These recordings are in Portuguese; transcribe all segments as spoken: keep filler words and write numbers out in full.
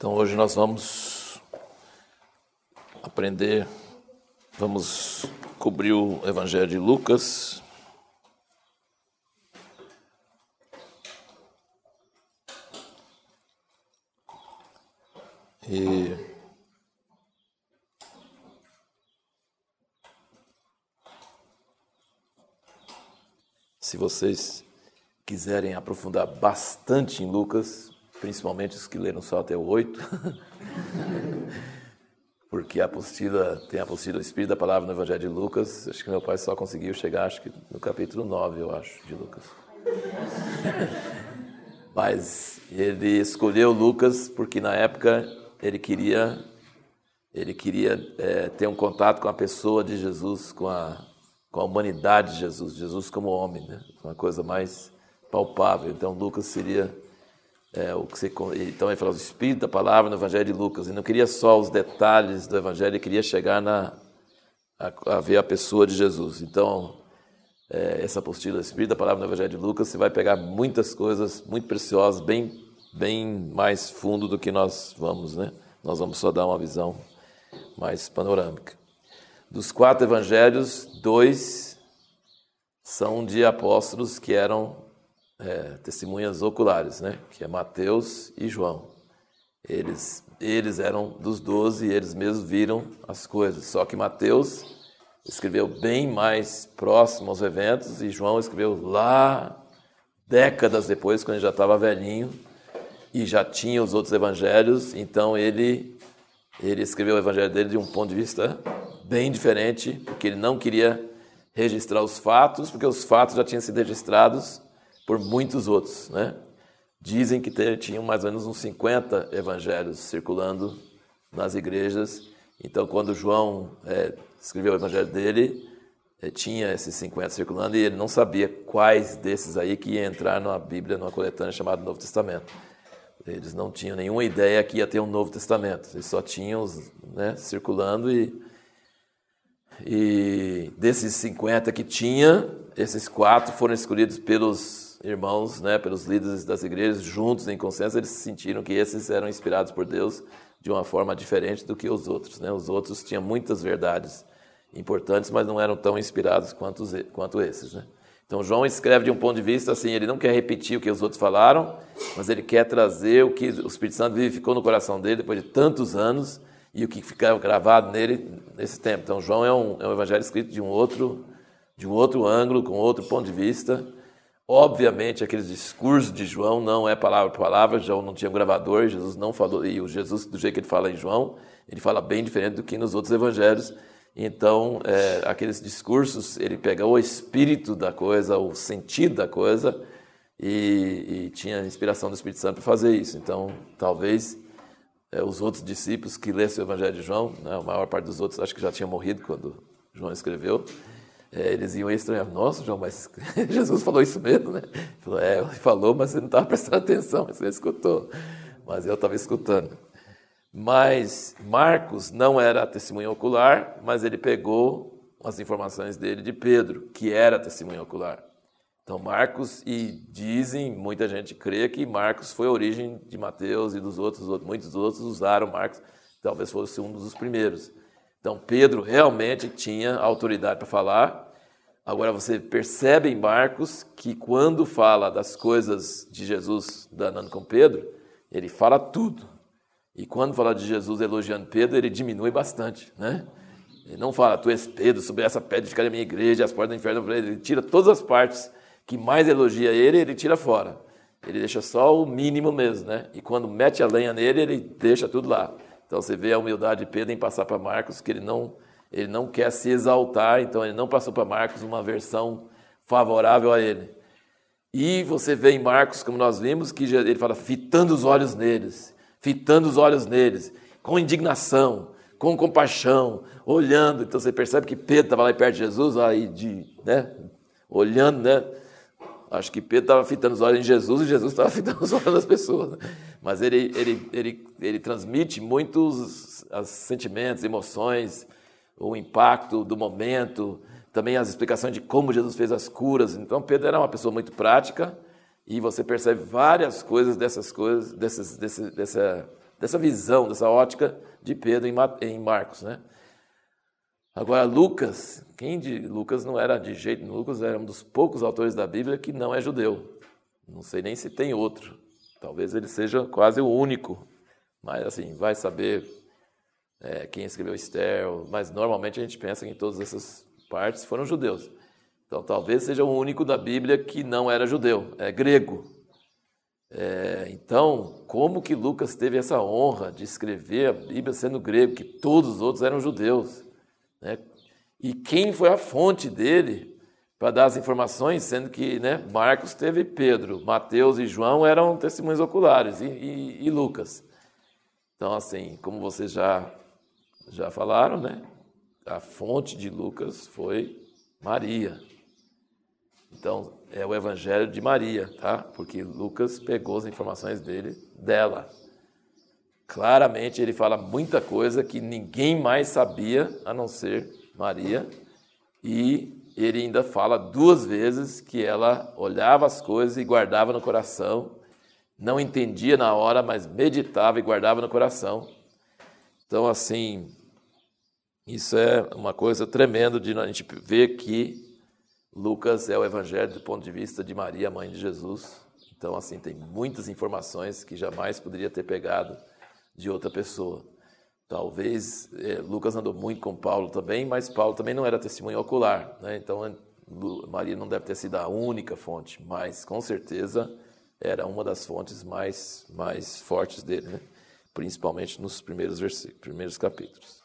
Então hoje nós vamos aprender, vamos cobrir o Evangelho de Lucas. E se vocês quiserem aprofundar bastante em Lucas, principalmente os que leram só até o oito, porque a apostila, tem a apostila Espírito da Palavra no Evangelho de Lucas, acho que meu pai só conseguiu chegar, acho que no capítulo nove, eu acho, de Lucas. Mas ele escolheu Lucas porque na época ele queria, ele queria é, ter um contato com a pessoa de Jesus, com a, com a humanidade de Jesus, Jesus como homem, né? Uma coisa mais palpável. Então Lucas seria é, o que você, então ele falou o Espírito da Palavra no Evangelho de Lucas. Ele não queria só os detalhes do Evangelho, ele queria chegar na, a, a ver a pessoa de Jesus. Então é, essa apostila Espírito da Palavra no Evangelho de Lucas, você vai pegar muitas coisas muito preciosas, bem bem mais fundo do que nós vamos, né? Nós vamos só dar uma visão mais panorâmica. Dos quatro evangelhos, dois são de apóstolos que eram é, testemunhas oculares, né? Que é Mateus e João. Eles, eles eram dos doze e eles mesmos viram as coisas. Só que Mateus escreveu bem mais próximo aos eventos e João escreveu lá, décadas depois, quando ele já estava velhinho, e já tinha os outros evangelhos, então ele, ele escreveu o evangelho dele de um ponto de vista bem diferente, porque ele não queria registrar os fatos, porque os fatos já tinham sido registrados por muitos outros, né? Dizem que tinham mais ou menos uns cinquenta evangelhos circulando nas igrejas, então quando João é, escreveu o evangelho dele, é, tinha esses cinquenta circulando, e ele não sabia quais desses aí que ia entrar na Bíblia, numa coletânea chamada Novo Testamento. Eles não tinham nenhuma ideia que ia ter um Novo Testamento. Eles só tinham os, né, circulando e, e desses cinquenta que tinha, esses quatro foram escolhidos pelos irmãos, né, pelos líderes das igrejas, juntos em consenso. Eles sentiram que esses eram inspirados por Deus de uma forma diferente do que os outros, né? Os outros tinham muitas verdades importantes, mas não eram tão inspirados quanto, os, quanto esses, né? Então João escreve de um ponto de vista assim, ele não quer repetir o que os outros falaram, mas ele quer trazer o que o Espírito Santo vivificou no coração dele depois de tantos anos e o que ficava gravado nele nesse tempo. Então João é um, é um evangelho escrito de um outro, de um outro ângulo, com outro ponto de vista. Obviamente aqueles discursos de João não é palavra por palavra, João não tinha um gravador, Jesus não falou, e o Jesus do jeito que ele fala em João, ele fala bem diferente do que nos outros evangelhos. Então, é, aqueles discursos, ele pega o espírito da coisa, o sentido da coisa, e, e tinha a inspiração do Espírito Santo para fazer isso. Então, talvez é, os outros discípulos que lessem o Evangelho de João, né, a maior parte dos outros acho que já tinha morrido quando João escreveu, é, eles iam estranhar. Nossa, João, mas Jesus falou isso mesmo, né? Ele falou, é, ele falou, mas você não estava prestando atenção, você escutou. Mas eu estava escutando. Mas Marcos não era testemunha ocular, mas ele pegou as informações dele de Pedro, que era testemunha ocular. Então Marcos, e dizem, muita gente crê que Marcos foi a origem de Mateus e dos outros, muitos outros usaram Marcos, talvez fosse um dos primeiros. Então Pedro realmente tinha autoridade para falar. Agora você percebe em Marcos que quando fala das coisas de Jesus danando com Pedro, ele fala tudo. E quando fala de Jesus elogiando Pedro, ele diminui bastante, né? Ele não fala, tu és Pedro, sobre essa pedra ficar na minha igreja, as portas do inferno. Ele tira todas as partes que mais elogia ele, ele tira fora. Ele deixa só o mínimo mesmo, né? E quando mete a lenha nele, ele deixa tudo lá. Então você vê a humildade de Pedro em passar para Marcos, que ele não, ele não quer se exaltar, então ele não passou para Marcos uma versão favorável a ele. E você vê em Marcos, como nós vimos, que ele fala, fitando os olhos neles. Fitando os olhos neles, com indignação, com compaixão, olhando. Então você percebe que Pedro estava lá perto de Jesus, aí de, né, olhando, né? Acho que Pedro estava fitando os olhos em Jesus e Jesus estava fitando os olhos das pessoas. Né? Mas ele, ele, ele, ele transmite muitos os sentimentos, emoções, o impacto do momento, também as explicações de como Jesus fez as curas. Então Pedro era uma pessoa muito prática, e você percebe várias coisas dessas coisas, dessas, desse, dessa dessa visão, dessa ótica de Pedro em Marcos, né? Agora, Lucas, quem de Lucas não era de jeito, Lucas era um dos poucos autores da Bíblia que não é judeu. Não sei nem se tem outro. Talvez ele seja quase o único. Mas, assim, vai saber é, quem escreveu Esther, mas normalmente a gente pensa que em todas essas partes foram judeus. Então, talvez seja o único da Bíblia que não era judeu, é grego. É, então, como que Lucas teve essa honra de escrever a Bíblia sendo grego, que todos os outros eram judeus, né? E quem foi a fonte dele para dar as informações, sendo que, né, Marcos teve Pedro, Mateus e João eram testemunhos oculares, e, e, e Lucas. Então, assim, como vocês já, já falaram, né, a fonte de Lucas foi Maria. Então, é o Evangelho de Maria, tá? Porque Lucas pegou as informações dele, dela. Claramente, ele fala muita coisa que ninguém mais sabia, a não ser Maria. E ele ainda fala duas vezes que ela olhava as coisas e guardava no coração. Não entendia na hora, mas meditava e guardava no coração. Então, assim, isso é uma coisa tremenda de a gente ver que Lucas é o Evangelho do ponto de vista de Maria, mãe de Jesus. Então, assim, tem muitas informações que jamais poderia ter pegado de outra pessoa. Talvez, eh, Lucas andou muito com Paulo também, mas Paulo também não era testemunho ocular, né? Então, Maria não deve ter sido a única fonte, mas, com certeza, era uma das fontes mais, mais fortes dele, né? Principalmente nos primeiros versículos, primeiros capítulos.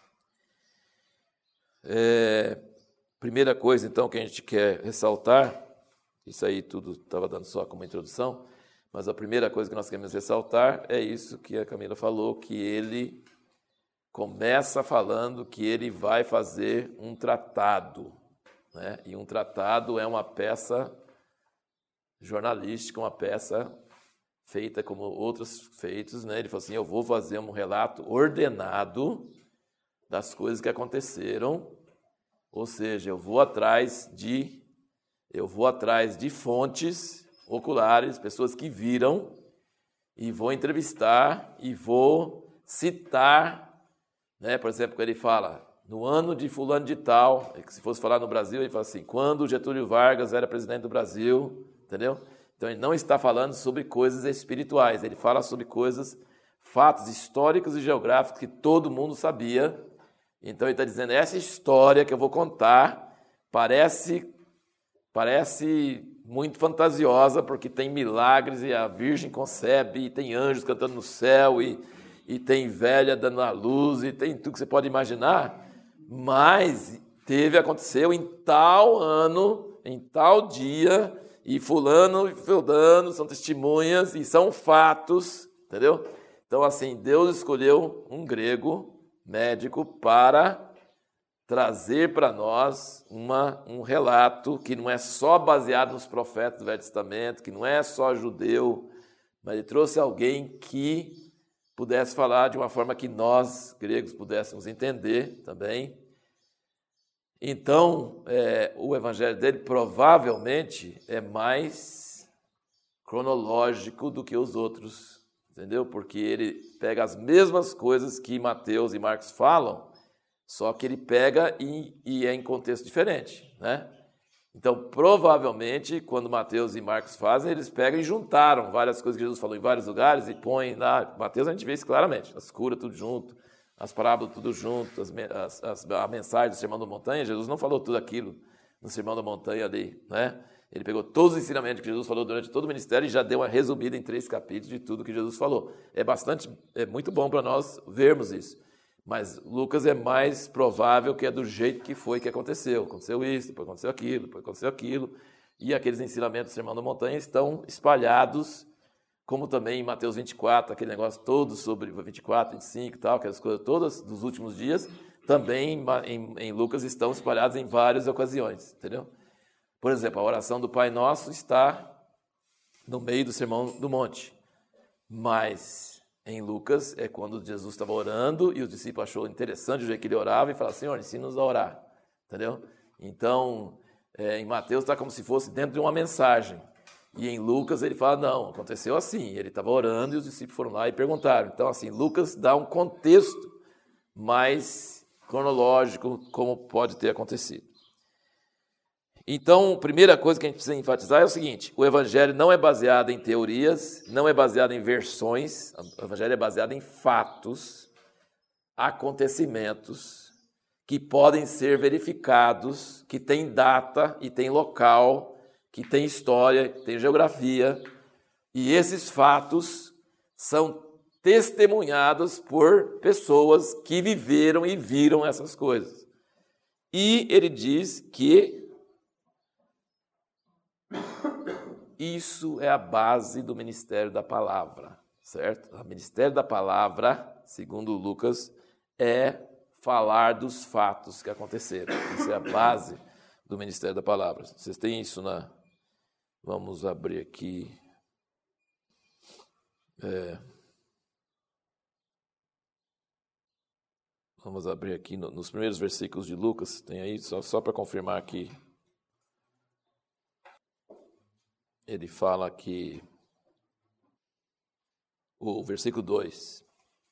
É... Primeira coisa, então, que a gente quer ressaltar, isso aí tudo estava dando só como introdução, mas a primeira coisa que nós queremos ressaltar é isso que a Camila falou, que ele começa falando que ele vai fazer um tratado, né? E um tratado é uma peça jornalística, uma peça feita como outros feitos, né? Ele falou assim, eu vou fazer um relato ordenado das coisas que aconteceram. Ou seja, eu vou atrás de, eu vou atrás de fontes oculares, pessoas que viram, e vou entrevistar e vou citar, né? Por exemplo, quando ele fala, no ano de fulano de tal, se fosse falar no Brasil, ele fala assim, quando Getúlio Vargas era presidente do Brasil, entendeu? Então ele não está falando sobre coisas espirituais, ele fala sobre coisas, fatos históricos e geográficos que todo mundo sabia. Então ele está dizendo, essa história que eu vou contar parece, parece muito fantasiosa, porque tem milagres e a Virgem concebe, e tem anjos cantando no céu, e, e tem velha dando a luz, e tem tudo que você pode imaginar, mas teve, aconteceu em tal ano, em tal dia, e fulano e fulano são testemunhas, e são fatos, entendeu? Então assim, Deus escolheu um grego médico para trazer para nós uma, um relato que não é só baseado nos profetas do Velho Testamento, que não é só judeu, mas ele trouxe alguém que pudesse falar de uma forma que nós, gregos, pudéssemos entender também. Então, é, o evangelho dele provavelmente é mais cronológico do que os outros, entendeu? Porque ele pega as mesmas coisas que Mateus e Marcos falam, só que ele pega e, e é em contexto diferente, né? Então, provavelmente, quando Mateus e Marcos fazem, eles pegam e juntaram várias coisas que Jesus falou em vários lugares e põem lá. Mateus a gente vê isso claramente, as curas tudo junto, as parábolas tudo junto, as, as, as, a mensagem do Sermão da Montanha. Jesus não falou tudo aquilo no Sermão da Montanha ali, né? Ele pegou todos os ensinamentos que Jesus falou durante todo o ministério e já deu uma resumida em três capítulos de tudo que Jesus falou. É bastante, é muito bom para nós vermos isso. Mas Lucas é mais provável que é do jeito que foi que aconteceu. Aconteceu isso, depois aconteceu aquilo, depois aconteceu aquilo. E aqueles ensinamentos do Sermão da Montanha estão espalhados, como também em Mateus vinte e quatro, aquele negócio todo sobre vinte e quatro, vinte e cinco e tal, aquelas coisas todas dos últimos dias, também em, em Lucas estão espalhados em várias ocasiões, entendeu? Por exemplo, a oração do Pai Nosso está no meio do Sermão do Monte, mas em Lucas é quando Jesus estava orando e os discípulos achou interessante o jeito que ele orava e falaram, Senhor, ensina-nos a orar, entendeu? Então, é, em Mateus está como se fosse dentro de uma mensagem, E em Lucas ele fala, não, aconteceu assim. Ele estava orando e os discípulos foram lá e perguntaram. Então, assim, Lucas dá um contexto mais cronológico como pode ter acontecido. Então, a primeira coisa que a gente precisa enfatizar é o seguinte, o Evangelho não é baseado em teorias, não é baseado em versões, o Evangelho é baseado em fatos, acontecimentos que podem ser verificados, que tem data e tem local, que tem história, que tem geografia, e esses fatos são testemunhados por pessoas que viveram e viram essas coisas. E ele diz que isso é a base do ministério da palavra, certo? O ministério da palavra, segundo Lucas, é falar dos fatos que aconteceram. Isso é a base do ministério da palavra. Vocês têm isso na... Vamos abrir aqui. É... Vamos abrir aqui no, nos primeiros versículos de Lucas. Tem aí, só, só para confirmar aqui. Ele fala que... O versículo dois.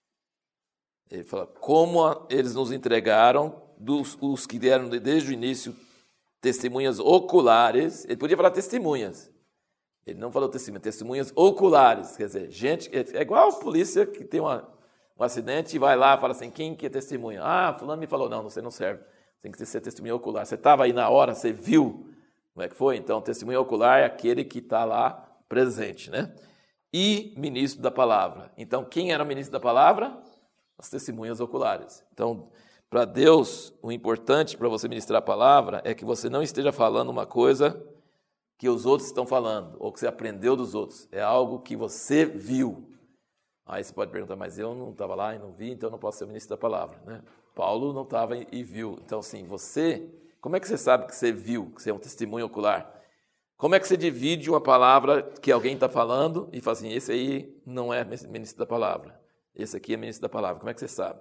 Ele fala, como a, eles nos entregaram, dos, os que deram desde o início testemunhas oculares. Ele podia falar testemunhas. Ele não falou testemunhas, testemunhas oculares. Quer dizer, gente, é igual a polícia que tem uma, um acidente e vai lá e fala assim, quem que é testemunha? Ah, fulano me falou, não, você não serve. Tem que ser testemunha ocular. Você estava aí na hora, você viu como é que foi? Então, testemunha ocular é aquele que está lá presente, né? E ministro da palavra. Então, quem era o ministro da palavra? As testemunhas oculares. Então, para Deus, o importante para você ministrar a palavra é que você não esteja falando uma coisa que os outros estão falando, ou que você aprendeu dos outros. É algo que você viu. Aí você pode perguntar, mas eu não estava lá e não vi, então eu não posso ser ministro da palavra, né? Paulo não estava e viu. Então, assim, você... Como é que você sabe que você viu, que você é um testemunho ocular? Como é que você divide uma palavra que alguém está falando e fala assim, esse aí não é ministro da palavra, esse aqui é ministro da palavra. Como é que você sabe?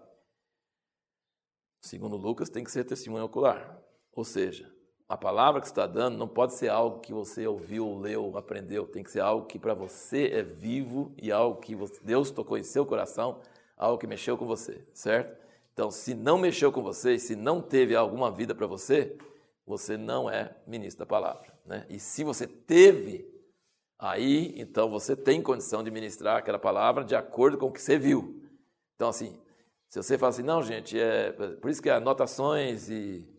Segundo Lucas, tem que ser testemunho ocular. Ou seja, a palavra que você está dando não pode ser algo que você ouviu, leu, aprendeu. Tem que ser algo que para você é vivo e algo que Deus tocou em seu coração, algo que mexeu com você, certo? Então, se não mexeu com você, se não teve alguma vida para você, você não é ministro da palavra, né? E se você teve, aí, então você tem condição de ministrar aquela palavra de acordo com o que você viu. Então, assim, se você fala assim, não, gente, é por isso que anotações e,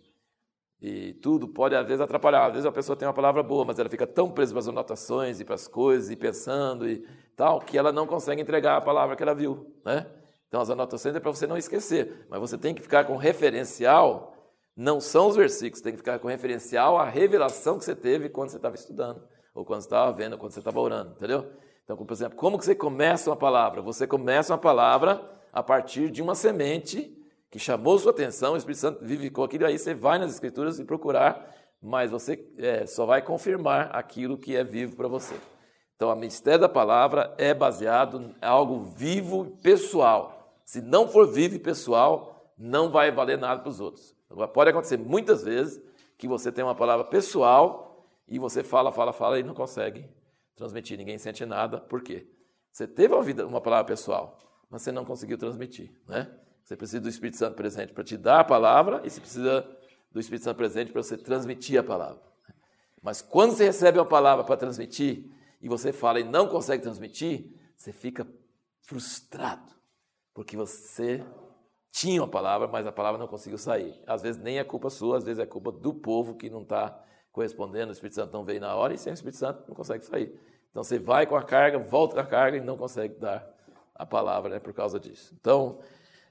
e tudo pode, às vezes, atrapalhar. Às vezes a pessoa tem uma palavra boa, mas ela fica tão presa para as anotações e para as coisas, e pensando e tal, que ela não consegue entregar a palavra que ela viu, né? Então, as anotações é para você não esquecer, mas você tem que ficar com referencial, não são os versículos, tem que ficar com referencial à revelação que você teve quando você estava estudando, ou quando você estava vendo, ou quando você estava orando, entendeu? Então, por exemplo, como que você começa uma palavra? Você começa uma palavra a partir de uma semente que chamou sua atenção, o Espírito Santo vivificou aquilo, aí você vai nas Escrituras e procurar, mas você é, só vai confirmar aquilo que é vivo para você. Então, o ministério da palavra é baseado em algo vivo e pessoal. Se não for vivo e pessoal, não vai valer nada para os outros. Agora, pode acontecer muitas vezes que você tem uma palavra pessoal e você fala, fala, fala e não consegue transmitir. Ninguém sente nada. Por quê? Você teve uma, vida, uma palavra pessoal, mas você não conseguiu transmitir, né? Você precisa do Espírito Santo presente para te dar a palavra e você precisa do Espírito Santo presente para você transmitir a palavra. Mas quando você recebe uma palavra para transmitir e você fala e não consegue transmitir, você fica frustrado. Porque você tinha uma palavra, mas a palavra não conseguiu sair. Às vezes nem é culpa sua, às vezes é culpa do povo que não está correspondendo, o Espírito Santo não veio na hora, e sem o Espírito Santo não consegue sair. Então você vai com a carga, volta com a carga e não consegue dar a palavra, né, por causa disso. Então,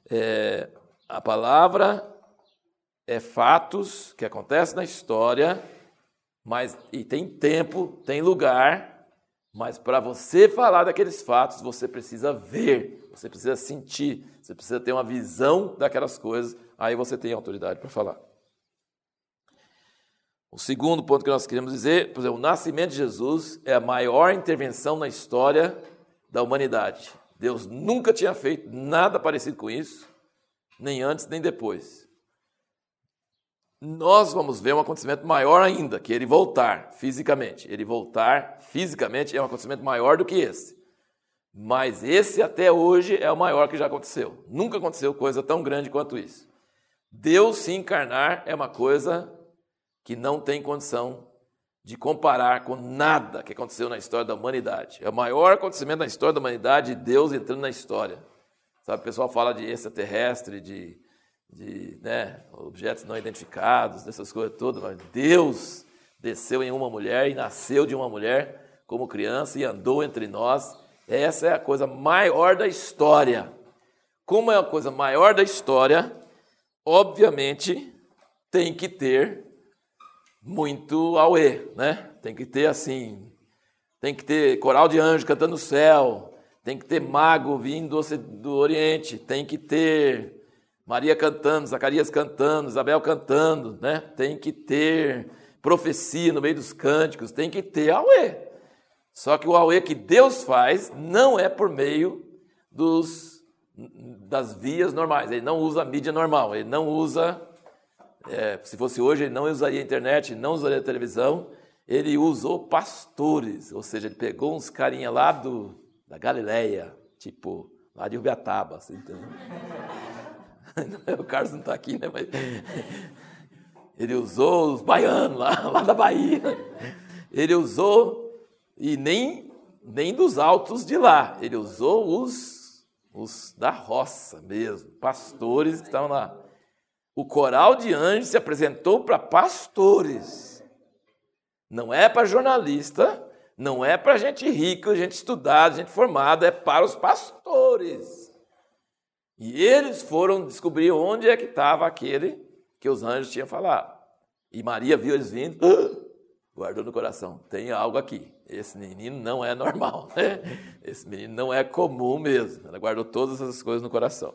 é, a palavra é fatos que acontecem na história, mas, e tem tempo, tem lugar, mas para você falar daqueles fatos, você precisa ver, você precisa sentir, você precisa ter uma visão daquelas coisas, aí você tem autoridade para falar. O segundo ponto que nós queremos dizer, por exemplo, o nascimento de Jesus é a maior intervenção na história da humanidade. Deus nunca tinha feito nada parecido com isso, nem antes nem depois. nós vamos ver um acontecimento maior ainda, que ele voltar fisicamente. Ele voltar fisicamente é um acontecimento maior do que esse. Mas esse até hoje é o maior que já aconteceu. Nunca aconteceu coisa tão grande quanto isso. Deus se encarnar é uma coisa que não tem condição de comparar com nada que aconteceu na história da humanidade. É o maior acontecimento na história da humanidade, Deus entrando na história. Sabe, o pessoal fala de extraterrestre, de, de né, objetos não identificados, dessas coisas todas, mas Deus desceu em uma mulher e nasceu de uma mulher como criança e andou entre nós. Essa é a coisa maior da história. Como é a coisa maior da história, obviamente tem que ter muito auê, né? Tem que ter assim, tem que ter coral de anjo cantando no céu, tem que ter mago vindo do Oriente, tem que ter Maria cantando, Zacarias cantando, Isabel cantando, né? Tem que ter profecia no meio dos cânticos, tem que ter auê. Só que o auê que Deus faz não é por meio dos, das vias normais. Ele não usa a mídia normal, ele não usa, é, se fosse hoje, ele não usaria a internet, não usaria a televisão, ele usou pastores, ou seja, ele pegou uns carinha lá do, da Galileia, tipo, lá de Ubiataba, assim, entendeu? O Carlos não está aqui, né? Mas ele usou os baianos lá, lá da Bahia, ele usou... E nem, nem dos altos de lá. Ele usou os, os da roça mesmo, pastores que estavam lá. O coral de anjos se apresentou para pastores. Não é para jornalista, não é para gente rica, gente estudada, gente formada, é para os pastores. E eles foram descobrir onde é que estava aquele que os anjos tinham falado. E Maria viu eles vindo, guardou no coração, tem algo aqui. Esse menino não é normal, né? Esse menino não é comum mesmo. Ela guardou todas essas coisas no coração.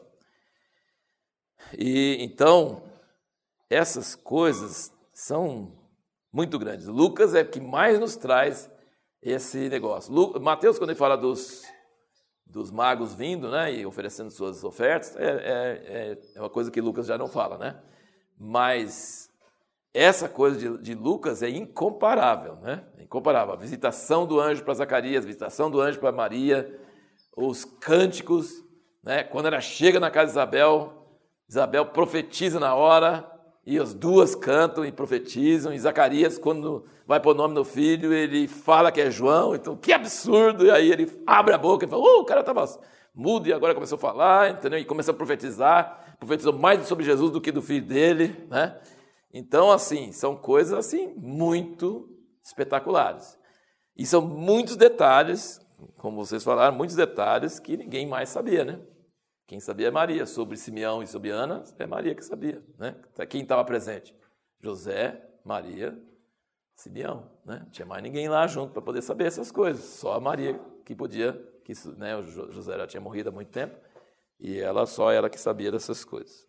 E então, essas coisas são muito grandes. Lucas é que mais nos traz esse negócio. Lu, Mateus, quando ele fala dos, dos magos vindo, né, e oferecendo suas ofertas, é, é, é uma coisa que Lucas já não fala, né? Mas essa coisa de, de Lucas é incomparável, né? Incomparável. A visitação do anjo para Zacarias, a visitação do anjo para Maria, os cânticos, né? Quando ela chega na casa de Isabel, Isabel profetiza na hora, e as duas cantam e profetizam, e Zacarias, quando vai pôr o nome do filho, ele fala que é João, então que absurdo, e aí ele abre a boca e fala, oh, o cara estava mudo e agora começou a falar, entendeu? E começou a profetizar, profetizou mais sobre Jesus do que do filho dele, né? Então, assim, são coisas assim muito espetaculares. E são muitos detalhes, como vocês falaram, muitos detalhes que ninguém mais sabia, né? Quem sabia é Maria. Sobre Simeão e sobre Ana, é Maria que sabia, né? Quem estava presente? José, Maria, Simeão, né? Não tinha mais ninguém lá junto para poder saber essas coisas. Só a Maria que podia, que, né? O José já tinha morrido há muito tempo, e ela, só ela que sabia dessas coisas.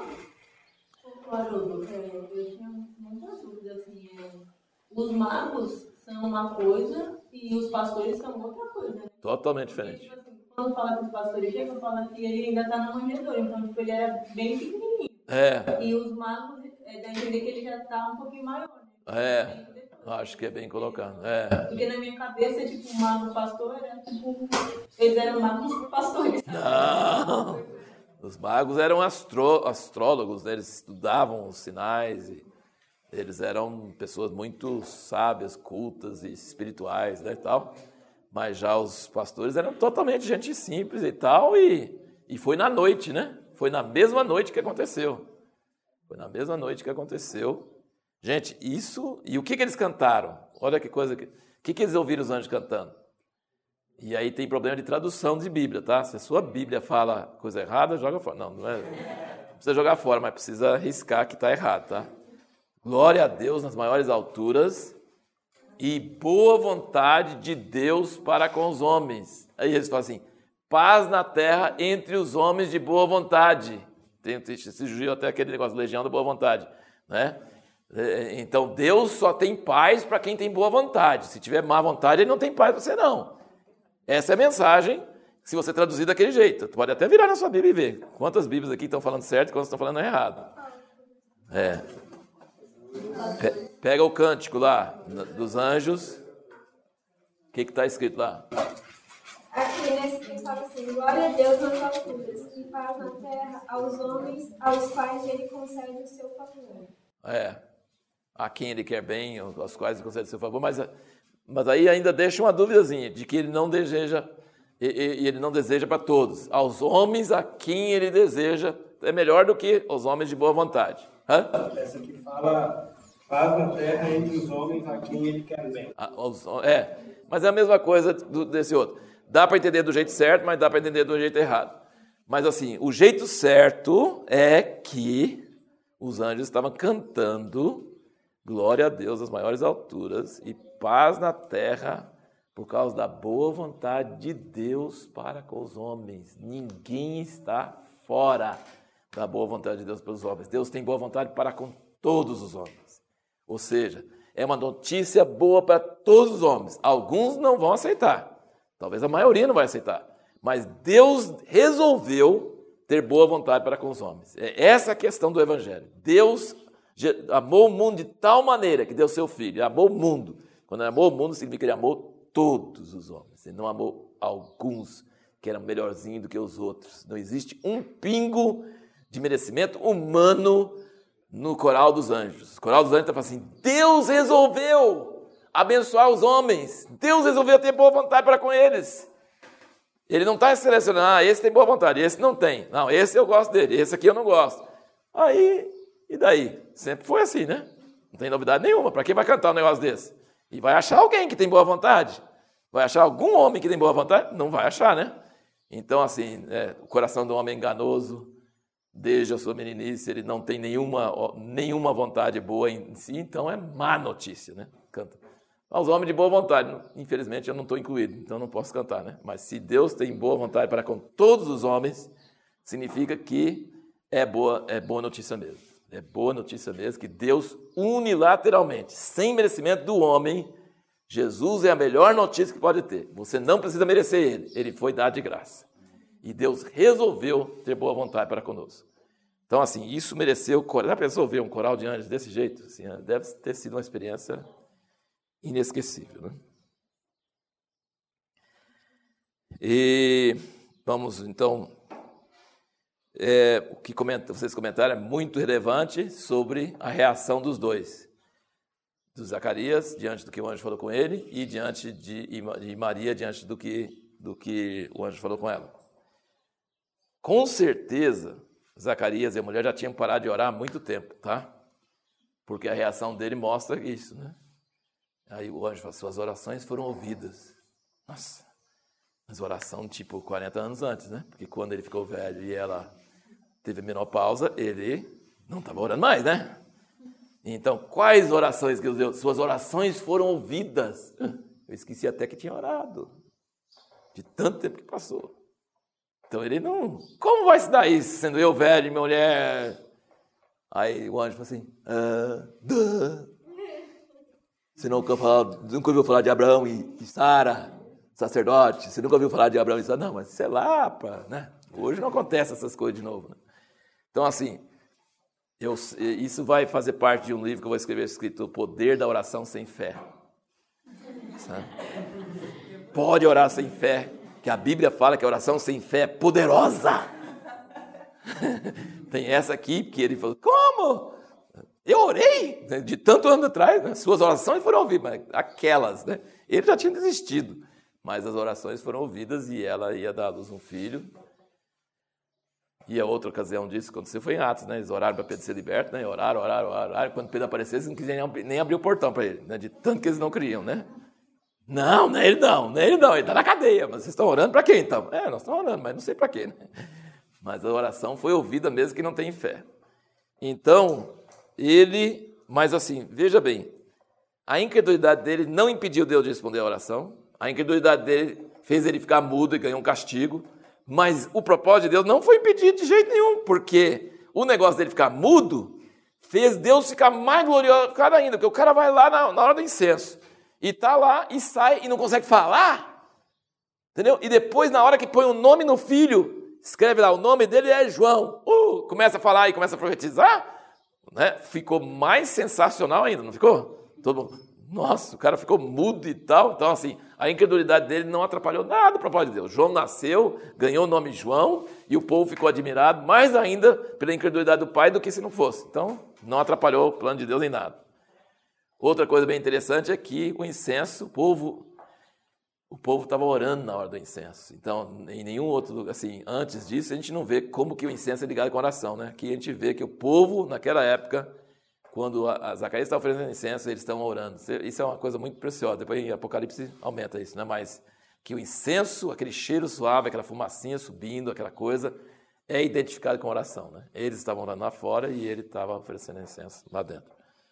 Haroldo, eu tinha muitas dúvidas, assim, é, os magos são uma coisa e os pastores são outra coisa, né? Totalmente diferente. Tipo assim, quando fala que os pastores chegam, fala que ele ainda está na manjedoura, então tipo, ele era bem pequenininho. É. E os magos, é, dá a entender que ele já está um pouquinho maior, né? É, acho que é bem colocado. É. Porque na minha cabeça, tipo, o mago pastor era tipo, eles eram magos pastores. Não! Os magos eram astro, astrólogos, né? Eles estudavam os sinais, e eles eram pessoas muito sábias, cultas e espirituais, né, e tal. Mas já os pastores eram totalmente gente simples e tal, e, e foi na noite, né? Foi na mesma noite que aconteceu. Foi na mesma noite que aconteceu. Gente, isso... E o que, que eles cantaram? Olha que coisa... O que, que eles ouviram os anjos cantando? E aí tem problema de tradução de Bíblia, tá? Se a sua Bíblia fala coisa errada, joga fora. Não, não é... Não precisa jogar fora, mas precisa arriscar que está errado, tá? Glória a Deus nas maiores alturas e boa vontade de Deus para com os homens. Aí eles falam assim, paz na terra entre os homens de boa vontade. Tem, tem, se surgiu até aquele negócio, legião da boa vontade, né? Então Deus só tem paz para quem tem boa vontade. Se tiver má vontade, ele não tem paz para você, não. Essa é a mensagem, se você traduzir daquele jeito. Tu pode até virar na sua Bíblia e ver quantas Bíblias aqui estão falando certo e quantas estão falando errado. É. Pe- Pega o cântico lá dos anjos. O que está escrito lá? Aqui nesse que fala assim: glória a Deus nas alturas e paz na terra aos homens aos quais ele concede o seu favor. É, a quem ele quer bem, aos quais ele concede o seu favor, mas, mas aí ainda deixa uma dúvidazinha, de que ele não deseja, e, e ele não deseja para todos. Aos homens a quem ele deseja, é melhor do que os homens de boa vontade. Hã? Essa aqui fala paz na terra entre os homens a quem ele quer bem. É, mas é a mesma coisa do, desse outro. Dá para entender do jeito certo, mas dá para entender do jeito errado. Mas assim, o jeito certo é que os anjos estavam cantando glória a Deus nas maiores alturas e paz na terra por causa da boa vontade de Deus para com os homens. Ninguém está fora da boa vontade de Deus para os homens. Deus tem boa vontade para com todos os homens. Ou seja, é uma notícia boa para todos os homens. Alguns não vão aceitar. Talvez a maioria não vai aceitar. Mas Deus resolveu ter boa vontade para com os homens. É essa a questão do Evangelho. Deus amou o mundo de tal maneira que deu seu Filho. Ele amou o mundo. Quando ele amou o mundo, significa que ele amou todos os homens. Ele não amou alguns que eram melhorzinhos do que os outros. Não existe um pingo de merecimento humano no coral dos anjos. O coral dos anjos está falando assim: Deus resolveu abençoar os homens. Deus resolveu ter boa vontade para com eles. Ele não está selecionando, ah, esse tem boa vontade, esse não tem. Não, esse eu gosto dele, esse aqui eu não gosto. Aí, e daí? Sempre foi assim, né? Não tem novidade nenhuma. Para quem vai cantar um negócio desse? E vai achar alguém que tem boa vontade? Vai achar algum homem que tem boa vontade? Não vai achar, né? Então, assim, é, o coração do homem é enganoso. Desde a sua meninice, ele não tem nenhuma, nenhuma vontade boa em si, então é má notícia, né? Canta. Aos homens de boa vontade, infelizmente eu não estou incluído, então não posso cantar, né? Mas se Deus tem boa vontade para com todos os homens, significa que é boa, é boa notícia mesmo. É boa notícia mesmo que Deus unilateralmente, sem merecimento do homem, Jesus é a melhor notícia que pode ter. Você não precisa merecer ele, ele foi dado de graça. E Deus resolveu ter boa vontade para conosco. Então, assim, isso mereceu... Já pensou ver um coral de anjos desse jeito? Assim, deve ter sido uma experiência inesquecível, né? E vamos, então... É, o que comenta, vocês comentaram é muito relevante sobre a reação dos dois. Do Zacarias, diante do que o anjo falou com ele, e diante de e Maria, diante do que, do que o anjo falou com ela. Com certeza, Zacarias e a mulher já tinham parado de orar há muito tempo, tá? Porque a reação dele mostra isso, né? Aí o anjo fala, suas orações foram ouvidas. Nossa, mas oração tipo quarenta anos antes, né? Porque quando ele ficou velho e ela teve menopausa, ele não estava orando mais, né? Então, quais orações que Deus deu? Suas orações foram ouvidas. Eu esqueci até que tinha orado. De tanto tempo que passou. Então ele não... Como vai se dar isso, sendo eu velho e minha mulher... Aí o anjo falou assim... Ah, duh. Você nunca, falou, nunca ouviu falar de Abraão e, e Sara, sacerdote? Você nunca ouviu falar de Abraão e Sara? Não, mas sei lá, pá, né? Hoje não acontece essas coisas de novo, né? Então, assim... Eu, isso vai fazer parte de um livro que eu vou escrever, escrito O Poder da Oração Sem Fé. Sabe? Pode orar sem fé, que a Bíblia fala que a oração sem fé é poderosa. Tem essa aqui, que ele falou, como? Eu orei de tanto ano atrás, né? Suas orações foram ouvidas, mas aquelas, né? Ele já tinha desistido, mas as orações foram ouvidas e ela ia dar à luz um filho. E a outra ocasião disso aconteceu foi em Atos, né? Eles oraram para Pedro ser liberto, né? Oraram, oraram, oraram, oraram. Quando Pedro aparecesse, eles não quiseram nem abrir o portão para ele, né? De tanto que eles não criam, né? Não, não é ele não, não é ele não, ele está na cadeia. Mas vocês estão orando para quem então? É, nós estamos orando, mas não sei para quê, né? Mas a oração foi ouvida mesmo que não tem fé. Então, ele, mas assim, veja bem, a incredulidade dele não impediu Deus de responder a oração, a incredulidade dele fez ele ficar mudo e ganhou um castigo. Mas o propósito de Deus não foi impedido de jeito nenhum, porque o negócio dele ficar mudo fez Deus ficar mais glorioso ainda, porque o cara vai lá na, na hora do incenso, e está lá, e sai, e não consegue falar, entendeu? E depois, na hora que põe o nome no filho, escreve lá, o nome dele é João, uh, começa a falar e começa a profetizar, né, ficou mais sensacional ainda, não ficou? Todo mundo, nossa, o cara ficou mudo e tal. Então, assim, a incredulidade dele não atrapalhou nada o propósito de Deus. João nasceu, ganhou o nome João, e o povo ficou admirado, mais ainda pela incredulidade do pai do que se não fosse. Então, não atrapalhou o plano de Deus em nada. Outra coisa bem interessante é que o incenso, o povo o povo estava orando na hora do incenso. Então, em nenhum outro, assim, antes disso, a gente não vê como que o incenso é ligado com a oração, né? Aqui a gente vê que o povo, naquela época, quando a Zacarias está oferecendo incenso, eles estão orando. Isso é uma coisa muito preciosa. Depois em Apocalipse aumenta isso, né? Mas que o incenso, aquele cheiro suave, aquela fumacinha subindo, aquela coisa, é identificado com a oração, né? Eles estavam orando lá fora e ele estava oferecendo incenso lá dentro.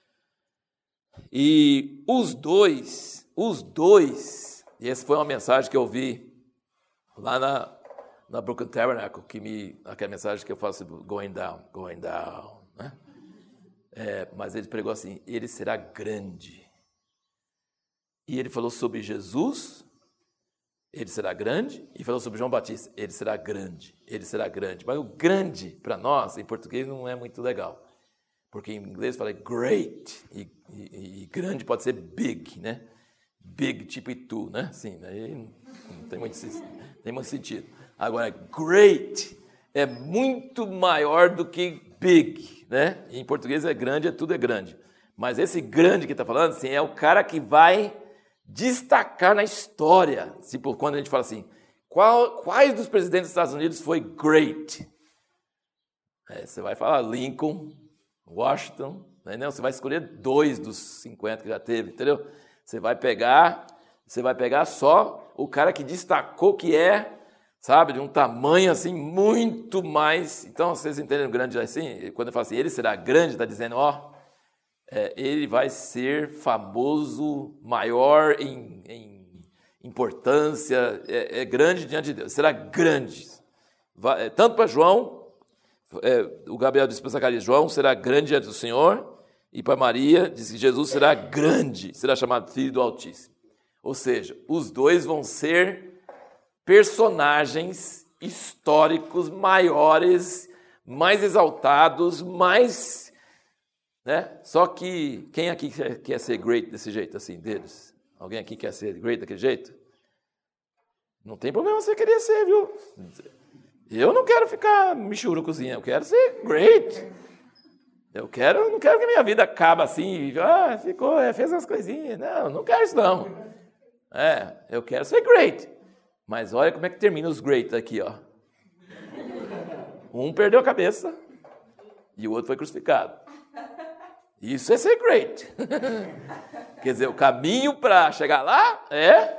E os dois, os dois, e essa foi uma mensagem que eu vi lá na, na Brooklyn Tabernacle, que me, aquela mensagem que eu faço, going down, going down, né? É, mas ele pregou assim, ele será grande. E ele falou sobre Jesus, ele será grande, e falou sobre João Batista, ele será grande, ele será grande. Mas o grande, para nós, em português, não é muito legal. Porque em inglês fala great, e, e, e grande pode ser big, né? Big tipo itu, né? Sim, aí não tem muito, tem muito sentido. Agora, great é muito maior do que big, né? Em português é grande, é tudo é grande. Mas esse grande que está falando, assim, é o cara que vai destacar na história. Tipo, quando a gente fala assim, qual, quais dos presidentes dos Estados Unidos foi great? É, você vai falar Lincoln, Washington, né? Não, você vai escolher dois dos cinquenta que já teve, entendeu? Você vai pegar, você vai pegar só o cara que destacou que é, sabe, de um tamanho assim muito mais. Então, vocês entendem o grande assim? Quando eu falo assim, ele será grande, está dizendo, ó, é, ele vai ser famoso, maior em, em importância, é, é grande diante de Deus, será grande. Vai, é, tanto para João, é, o Gabriel disse para Zacarias, João será grande diante do Senhor. E para Maria, diz que Jesus será grande, será chamado Filho do Altíssimo. Ou seja, os dois vão ser personagens históricos maiores, mais exaltados, mais... Né? Só que quem aqui quer, quer ser great desse jeito, assim, deles? Alguém aqui quer ser great daquele jeito? Não tem problema você querer ser, viu? Eu não quero ficar michurucozinha, eu quero ser great. Eu quero, não quero que minha vida acabe assim, ah, ficou, fez umas coisinhas. Não, não quero isso não. É, eu quero ser great. Mas olha como é que termina os great aqui, ó. Um perdeu a cabeça e o outro foi crucificado. Isso é ser great. Quer dizer, o caminho para chegar lá é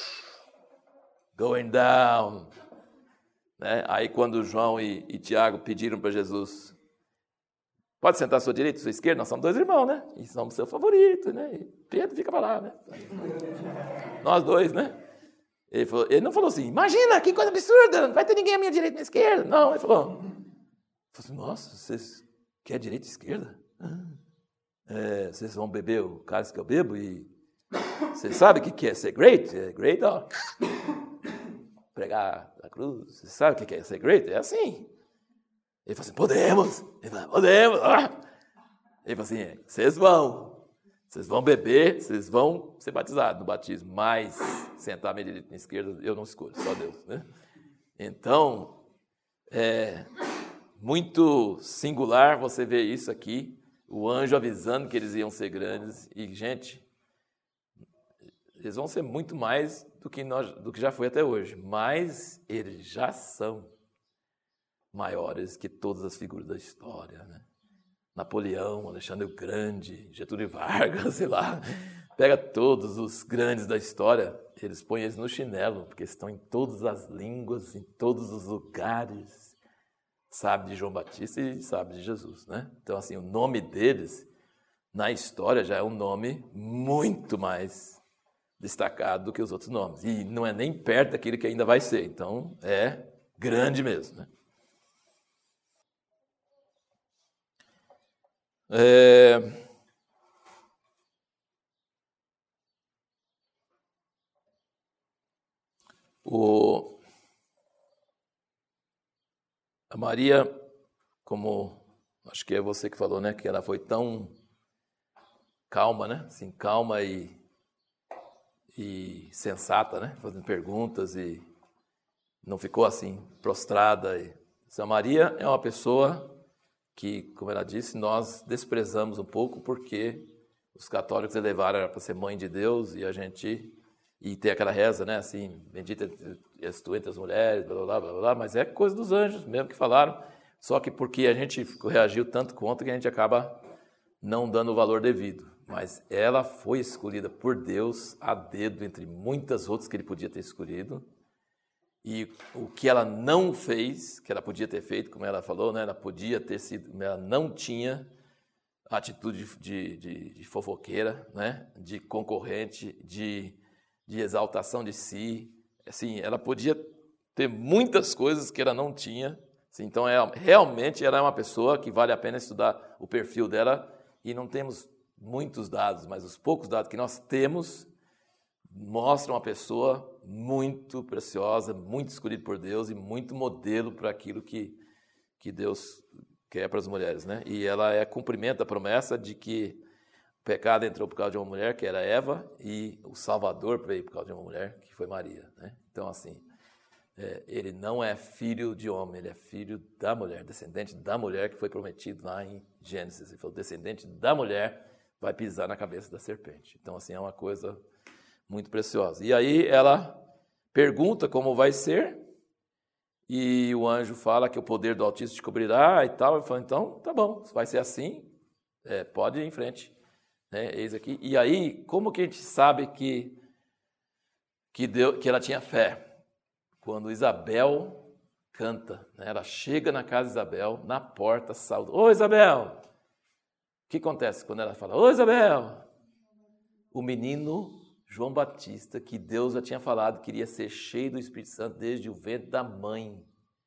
going down. Né? Aí quando João e, e Tiago pediram para Jesus, pode sentar à sua direita, à sua esquerda, nós somos dois irmãos, né? E somos seu favorito, né? E Pedro fica para lá, né? Nós dois, né? Ele, falou, ele não falou assim, imagina, que coisa absurda, não vai ter ninguém à minha direita e à minha esquerda. Não, ele falou, falou assim, nossa, vocês querem direita e esquerda? É, vocês vão beber o cálice que eu bebo e vocês sabem o que é ser great? É great, ó. Pregar a cruz, vocês sabem o que é ser great? É assim. Ele falou assim, podemos. Ele falou, podemos. Ah. Ele falou assim, vocês vão. Vocês vão beber, vocês vão ser batizados no batismo. Mas sentar à minha direita e à minha esquerda, eu não escolho, só Deus. Né? Então, é muito singular você ver isso aqui. O anjo avisando que eles iam ser grandes. E, gente, eles vão ser muito mais do que, nós, do que já foi até hoje. Mas eles já são maiores que todas as figuras da história, né? Napoleão, Alexandre o Grande, Getúlio Vargas, sei lá. Pega todos os grandes da história, eles põem eles no chinelo, porque estão em todas as línguas, em todos os lugares. Sabe de João Batista e sabe de Jesus, né? Então, assim, o nome deles na história já é um nome muito mais destacado do que os outros nomes. E não é nem perto daquele que ainda vai ser. Então, é grande mesmo, né? É... O... A Maria, como acho que é você que falou, né? Que ela foi tão calma, né? Assim, calma e, e sensata, né? Fazendo perguntas e não ficou assim, prostrada. E... A Maria é uma pessoa que, como ela disse, nós desprezamos um pouco porque os católicos elevaram ela para ser mãe de Deus e a gente... E tem aquela reza, né? Assim, bendita és tu entre as mulheres, blá, blá, blá, blá, mas é coisa dos anjos mesmo que falaram. Só que porque a gente reagiu tanto contra que a gente acaba não dando o valor devido. Mas ela foi escolhida por Deus a dedo entre muitas outras que ele podia ter escolhido. E o que ela não fez, que ela podia ter feito, como ela falou, né? Ela podia ter sido, ela não tinha atitude de, de, de fofoqueira, né? De concorrente, de, de exaltação de si. Assim, ela podia ter muitas coisas que ela não tinha. Assim, então, é, realmente, ela é uma pessoa que vale a pena estudar o perfil dela. E não temos muitos dados, mas os poucos dados que nós temos mostram uma pessoa muito preciosa, muito escolhida por Deus e muito modelo para aquilo que, que Deus quer para as mulheres, né? E ela é cumprimento da promessa de que o pecado entrou por causa de uma mulher, que era Eva, e o Salvador veio por causa de uma mulher, que foi Maria, né? Então, assim, é, ele não é filho de homem, ele é filho da mulher, descendente da mulher, que foi prometido lá em Gênesis. Ele falou, descendente da mulher vai pisar na cabeça da serpente. Então, assim, é uma coisa muito preciosa. E aí ela pergunta como vai ser, e o anjo fala que o poder do Altíssimo te cobrirá e tal. Ele fala, então, tá bom, vai ser assim, é, pode ir em frente. Né? Eis aqui. E aí, como que a gente sabe que, que, Deus, que ela tinha fé? Quando Isabel canta, né? Ela chega na casa de Isabel, na porta, saúda. Ô, Isabel! O que acontece quando ela fala, ô, Isabel? O menino João Batista, que Deus já tinha falado que iria ser cheio do Espírito Santo desde o ventre da mãe.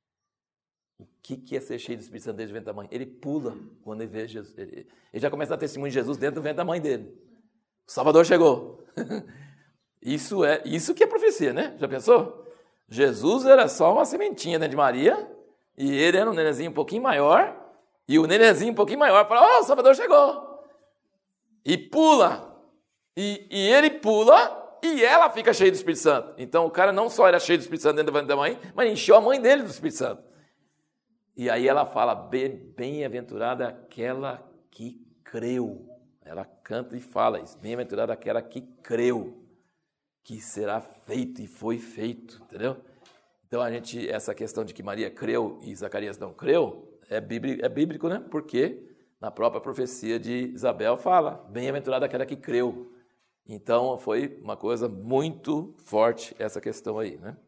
O que, que é ser cheio do Espírito Santo desde o ventre da mãe? Ele pula quando ele vê Jesus. Ele, ele já começa a dar testemunho de Jesus dentro do ventre da mãe dele. O Salvador chegou. Isso é isso que é profecia, né? Já pensou? Jesus era só uma sementinha, né, de Maria, e ele era um nenenzinho um pouquinho maior, e o nenenzinho um pouquinho maior fala, ó, oh, o Salvador chegou. E pula. E, e ele pula e ela fica cheia do Espírito Santo. Então o cara não só era cheio do Espírito Santo dentro da mãe, mas encheu a mãe dele do Espírito Santo. E aí ela fala, bem-aventurada aquela que creu. Ela canta e fala isso, bem-aventurada aquela que creu, que será feito e foi feito, entendeu? Então a gente, essa questão de que Maria creu e Zacarias não creu, é bíblico, é bíblico, né? Porque na própria profecia de Isabel fala, bem-aventurada aquela que creu. Então, foi uma coisa muito forte essa questão aí, né?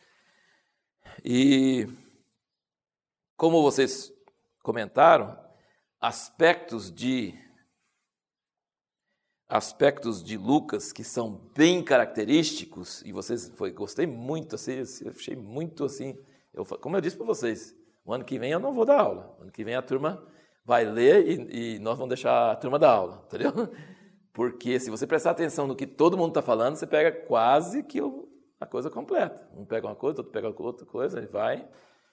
E, como vocês comentaram, aspectos de, aspectos de Lucas que são bem característicos, e vocês, foi, gostei muito, assim, eu achei muito assim, eu, como eu disse para vocês, o ano que vem eu não vou dar aula, o ano que vem a turma vai ler e, e nós vamos deixar a turma dar aula, entendeu? Porque se você prestar atenção no que todo mundo está falando, você pega quase que o, a coisa completa. Um pega uma coisa, outro pega outra coisa, e vai.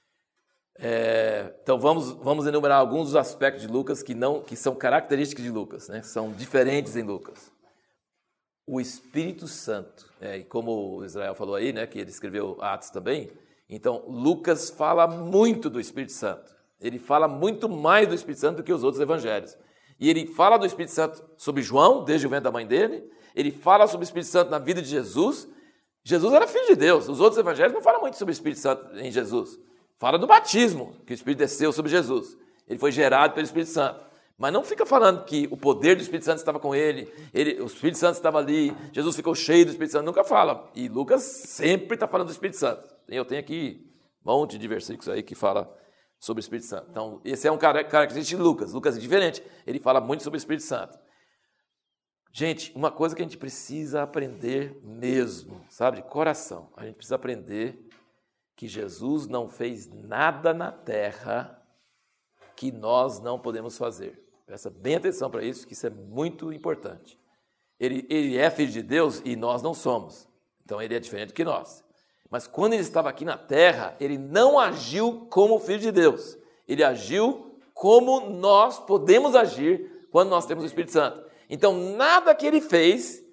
É, então vamos, vamos enumerar alguns dos aspectos de Lucas que, não, que são características de Lucas, né? São diferentes em Lucas. O Espírito Santo, é, e como o Israel falou aí, né, que ele escreveu Atos também, então Lucas fala muito do Espírito Santo. Ele fala muito mais do Espírito Santo do que os outros evangelhos. E ele fala do Espírito Santo sobre João, desde o ventre da mãe dele. Ele fala sobre o Espírito Santo na vida de Jesus. Jesus era filho de Deus. Os outros evangelhos não falam muito sobre o Espírito Santo em Jesus. Fala do batismo, que o Espírito desceu sobre Jesus. Ele foi gerado pelo Espírito Santo. Mas não fica falando que o poder do Espírito Santo estava com ele, ele o Espírito Santo estava ali, Jesus ficou cheio do Espírito Santo. Nunca fala. E Lucas sempre está falando do Espírito Santo. Eu tenho aqui um monte de versículos aí que fala sobre o Espírito Santo. Então, esse é um característico de Lucas. Lucas é diferente. Ele fala muito sobre o Espírito Santo. Gente, uma coisa que a gente precisa aprender mesmo, sabe, de coração. A gente precisa aprender que Jesus não fez nada na terra que nós não podemos fazer. Presta bem atenção para isso, que isso é muito importante. Ele, ele é filho de Deus e nós não somos. Então, ele é diferente que nós. Mas quando ele estava aqui na terra, ele não agiu como filho de Deus. Ele agiu como nós podemos agir quando nós temos o Espírito Santo. Então, nada que ele fez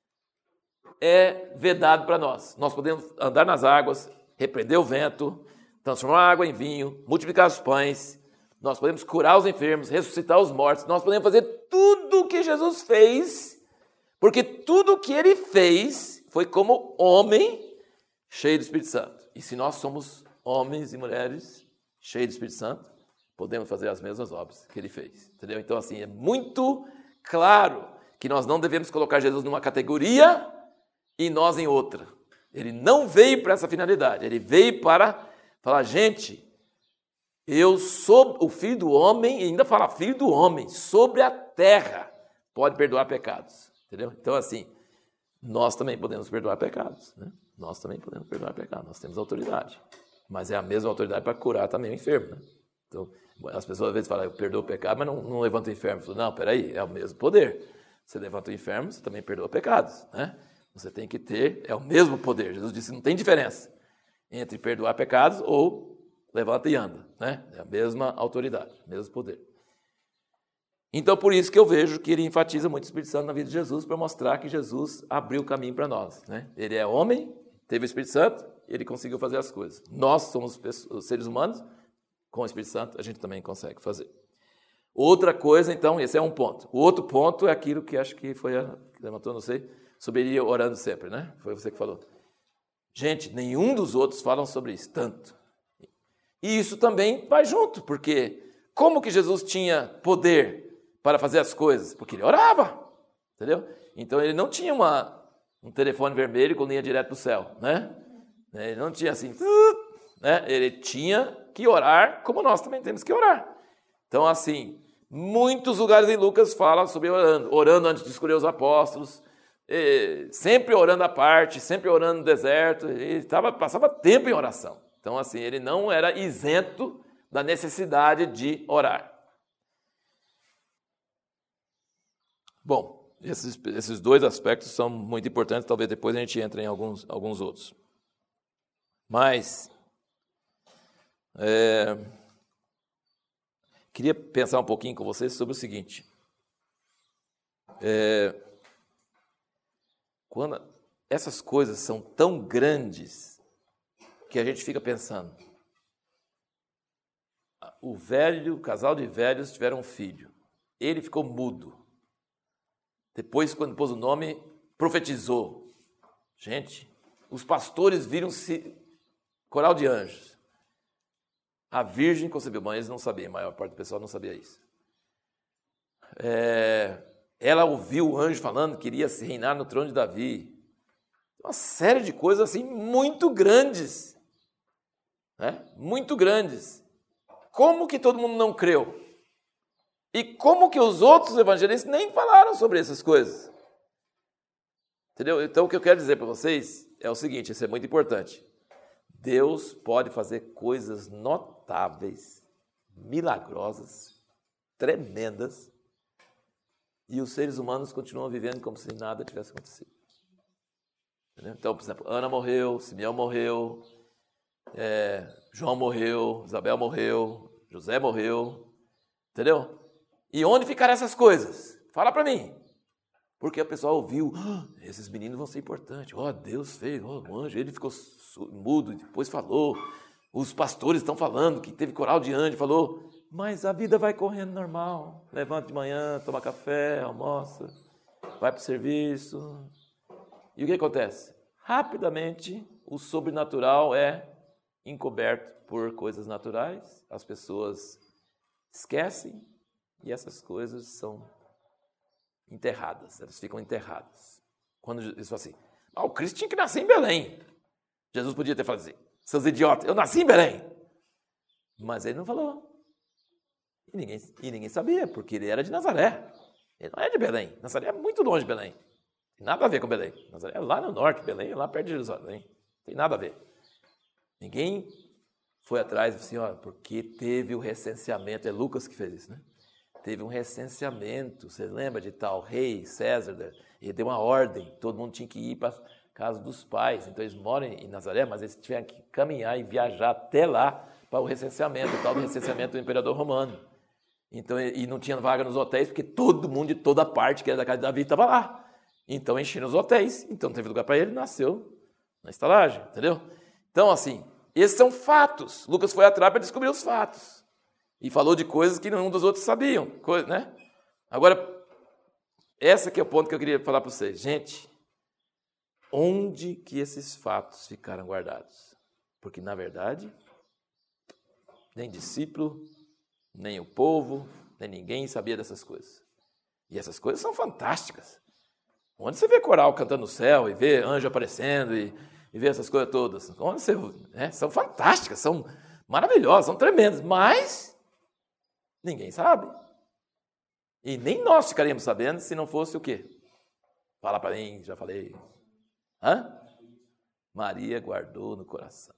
é vedado para nós. Nós podemos andar nas águas, repreender o vento, transformar a água em vinho, multiplicar os pães, nós podemos curar os enfermos, ressuscitar os mortos, nós podemos fazer tudo o que Jesus fez, porque tudo o que ele fez foi como homem cheio do Espírito Santo. E se nós somos homens e mulheres cheios do Espírito Santo, podemos fazer as mesmas obras que ele fez. Entendeu? Então, assim, é muito claro que nós não devemos colocar Jesus numa categoria e nós em outra. Ele não veio para essa finalidade. Ele veio para falar, gente, eu sou o filho do homem, e ainda fala filho do homem, sobre a terra, pode perdoar pecados. Entendeu? Então, assim, nós também podemos perdoar pecados. Né? Nós também podemos perdoar pecados. Nós temos autoridade. Mas é a mesma autoridade para curar também o enfermo. Né? Então, as pessoas às vezes falam, eu perdoo o pecado, mas não, não levanto o enfermo. Eu falo, não, peraí, é o mesmo poder. Você levanta o enfermo, você também perdoa pecados. Né? Você tem que ter, é o mesmo poder. Jesus disse, não tem diferença entre perdoar pecados ou levanta e anda. Né? É a mesma autoridade, o mesmo poder. Então, por isso que eu vejo que ele enfatiza muito o Espírito Santo na vida de Jesus, para mostrar que Jesus abriu o caminho para nós. Né? Ele é homem, teve o Espírito Santo, ele conseguiu fazer as coisas. Nós somos os seres humanos, com o Espírito Santo a gente também consegue fazer. Outra coisa, então, esse é um ponto. O outro ponto é aquilo que acho que foi a que levantou, não sei, sobre ele orando sempre, né? Foi você que falou. Gente, nenhum dos outros falam sobre isso, tanto. E isso também vai junto, porque como que Jesus tinha poder para fazer as coisas? Porque ele orava, entendeu? Então ele não tinha uma, um telefone vermelho com linha direto para o céu, né? Ele não tinha assim, né? Ele tinha que orar como nós também temos que orar. Então, assim, muitos lugares em Lucas falam sobre orando, orando antes de escolher os apóstolos, sempre orando à parte, sempre orando no deserto, ele tava, passava tempo em oração. Então, assim, ele não era isento da necessidade de orar. Bom, esses, esses dois aspectos são muito importantes, talvez depois a gente entre em alguns, alguns outros. Mas, é, queria pensar um pouquinho com vocês sobre o seguinte. É, quando essas coisas são tão grandes que a gente fica pensando, o velho, o casal de velhos tiveram um filho, ele ficou mudo. Depois, quando pôs o nome, profetizou. Gente, os pastores viram-se coral de anjos. A virgem concebeu, mas eles não sabiam, a maior parte do pessoal não sabia isso. É, ela ouviu o anjo falando que iria se reinar no trono de Davi. Uma série de coisas assim muito grandes. Né? Muito grandes. Como que todo mundo não creu? E como que os outros evangelistas nem falaram sobre essas coisas? Entendeu? Então, o que eu quero dizer para vocês é o seguinte, isso é muito importante. Deus pode fazer coisas notáveis, milagrosas, tremendas, e os seres humanos continuam vivendo como se nada tivesse acontecido. Entendeu? Então, por exemplo, Ana morreu, Simeão morreu, é, João morreu, Isabel morreu, José morreu, entendeu? E onde ficaram essas coisas? Fala para mim. Porque o pessoal ouviu, ah, esses meninos vão ser importantes. Ó, oh, Deus fez, ó, oh, o anjo, ele ficou mudo e depois falou. Os pastores estão falando que teve coral de anjo, falou. Mas a vida vai correndo normal. Levanta de manhã, toma café, almoça, vai para o serviço. E o que acontece? Rapidamente, o sobrenatural é encoberto por coisas naturais. As pessoas esquecem e essas coisas são enterradas, elas ficam enterradas. Quando eles falam assim, ah, o Cristo tinha que nascer em Belém. Jesus podia ter falado assim, seus idiotas, eu nasci em Belém. Mas ele não falou. E ninguém, e ninguém sabia, porque ele era de Nazaré. Ele não é de Belém. Nazaré é muito longe de Belém. Tem nada a ver com Belém. Nazaré é lá no norte, Belém é lá perto de Jerusalém. Não tem nada a ver. Ninguém foi atrás e disse assim, ó, porque teve o recenseamento. É Lucas que fez isso, né? Teve um recenseamento, você lembra de tal rei, César, ele deu uma ordem, todo mundo tinha que ir para a casa dos pais, então eles moram em Nazaré, mas eles tiveram que caminhar e viajar até lá para o recenseamento, o tal do recenseamento do imperador romano. Então, e não tinha vaga nos hotéis, porque todo mundo de toda parte que era da casa de Davi estava lá. Então, encheram os hotéis. Então, não teve lugar para ele, nasceu na estalagem, entendeu? Então, assim, esses são fatos. Lucas foi atrás para descobrir os fatos. E falou de coisas que nenhum dos outros sabiam, coisa, né? Agora, esse aqui é o ponto que eu queria falar para vocês. Gente, onde que esses fatos ficaram guardados? Porque, na verdade, nem discípulo, nem o povo, nem ninguém sabia dessas coisas. E essas coisas são fantásticas. Onde você vê coral cantando no céu, e vê anjo aparecendo, e, e vê essas coisas todas? Onde você, né, são fantásticas, são maravilhosas, são tremendas, mas ninguém sabe. E nem nós ficaríamos sabendo se não fosse o quê? Fala para mim, já falei. Hã? Maria guardou no coração.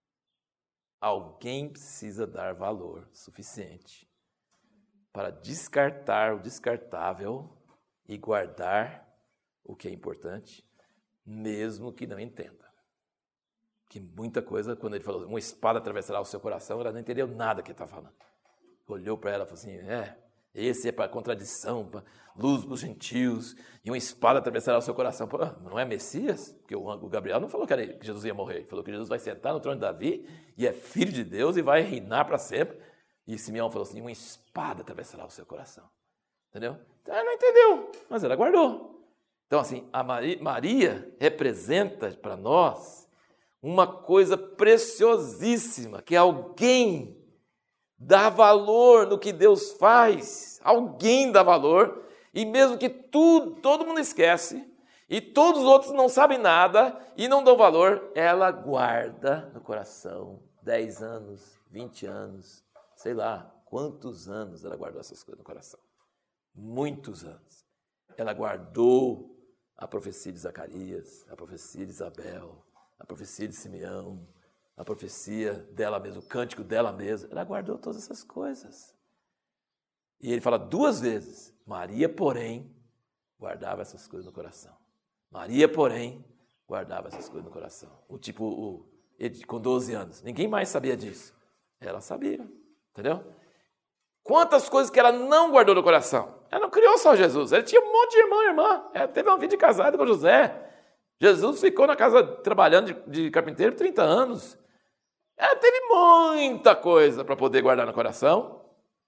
Alguém precisa dar valor suficiente para descartar o descartável e guardar o que é importante, mesmo que não entenda. Que muita coisa, quando ele falou, uma espada atravessará o seu coração, ela não entendeu nada que ele estava falando. Olhou para ela e falou assim, é, esse é para contradição, para luz para os gentios, e uma espada atravessará o seu coração. Pô, não é Messias? Porque o Gabriel não falou que, era, que Jesus ia morrer, ele falou que Jesus vai sentar no trono de Davi, e é filho de Deus, e vai reinar para sempre. E Simeão falou assim, uma espada atravessará o seu coração. Entendeu? Então ela não entendeu, mas ela guardou. Então, assim, a Maria, Maria representa para nós uma coisa preciosíssima, que alguém dá valor no que Deus faz. Alguém dá valor, e mesmo que tudo, todo mundo esquece, e todos os outros não sabem nada e não dão valor, ela guarda no coração dez anos, vinte anos, sei lá quantos anos ela guardou essas coisas no coração. Muitos anos. Ela guardou a profecia de Zacarias, a profecia de Isabel, a profecia de Simeão, a profecia dela mesma, o cântico dela mesma. Ela guardou todas essas coisas. E ele fala duas vezes, Maria, porém, guardava essas coisas no coração. Maria, porém, guardava essas coisas no coração. O tipo, o, ele, com doze anos, ninguém mais sabia disso. Ela sabia, entendeu? Quantas coisas que ela não guardou no coração. Ela não criou só Jesus, ela tinha um monte de irmão e irmã. Ela teve uma vida de casada com José. Jesus ficou na casa trabalhando de, de carpinteiro por trinta anos. Ela teve muita coisa para poder guardar no coração.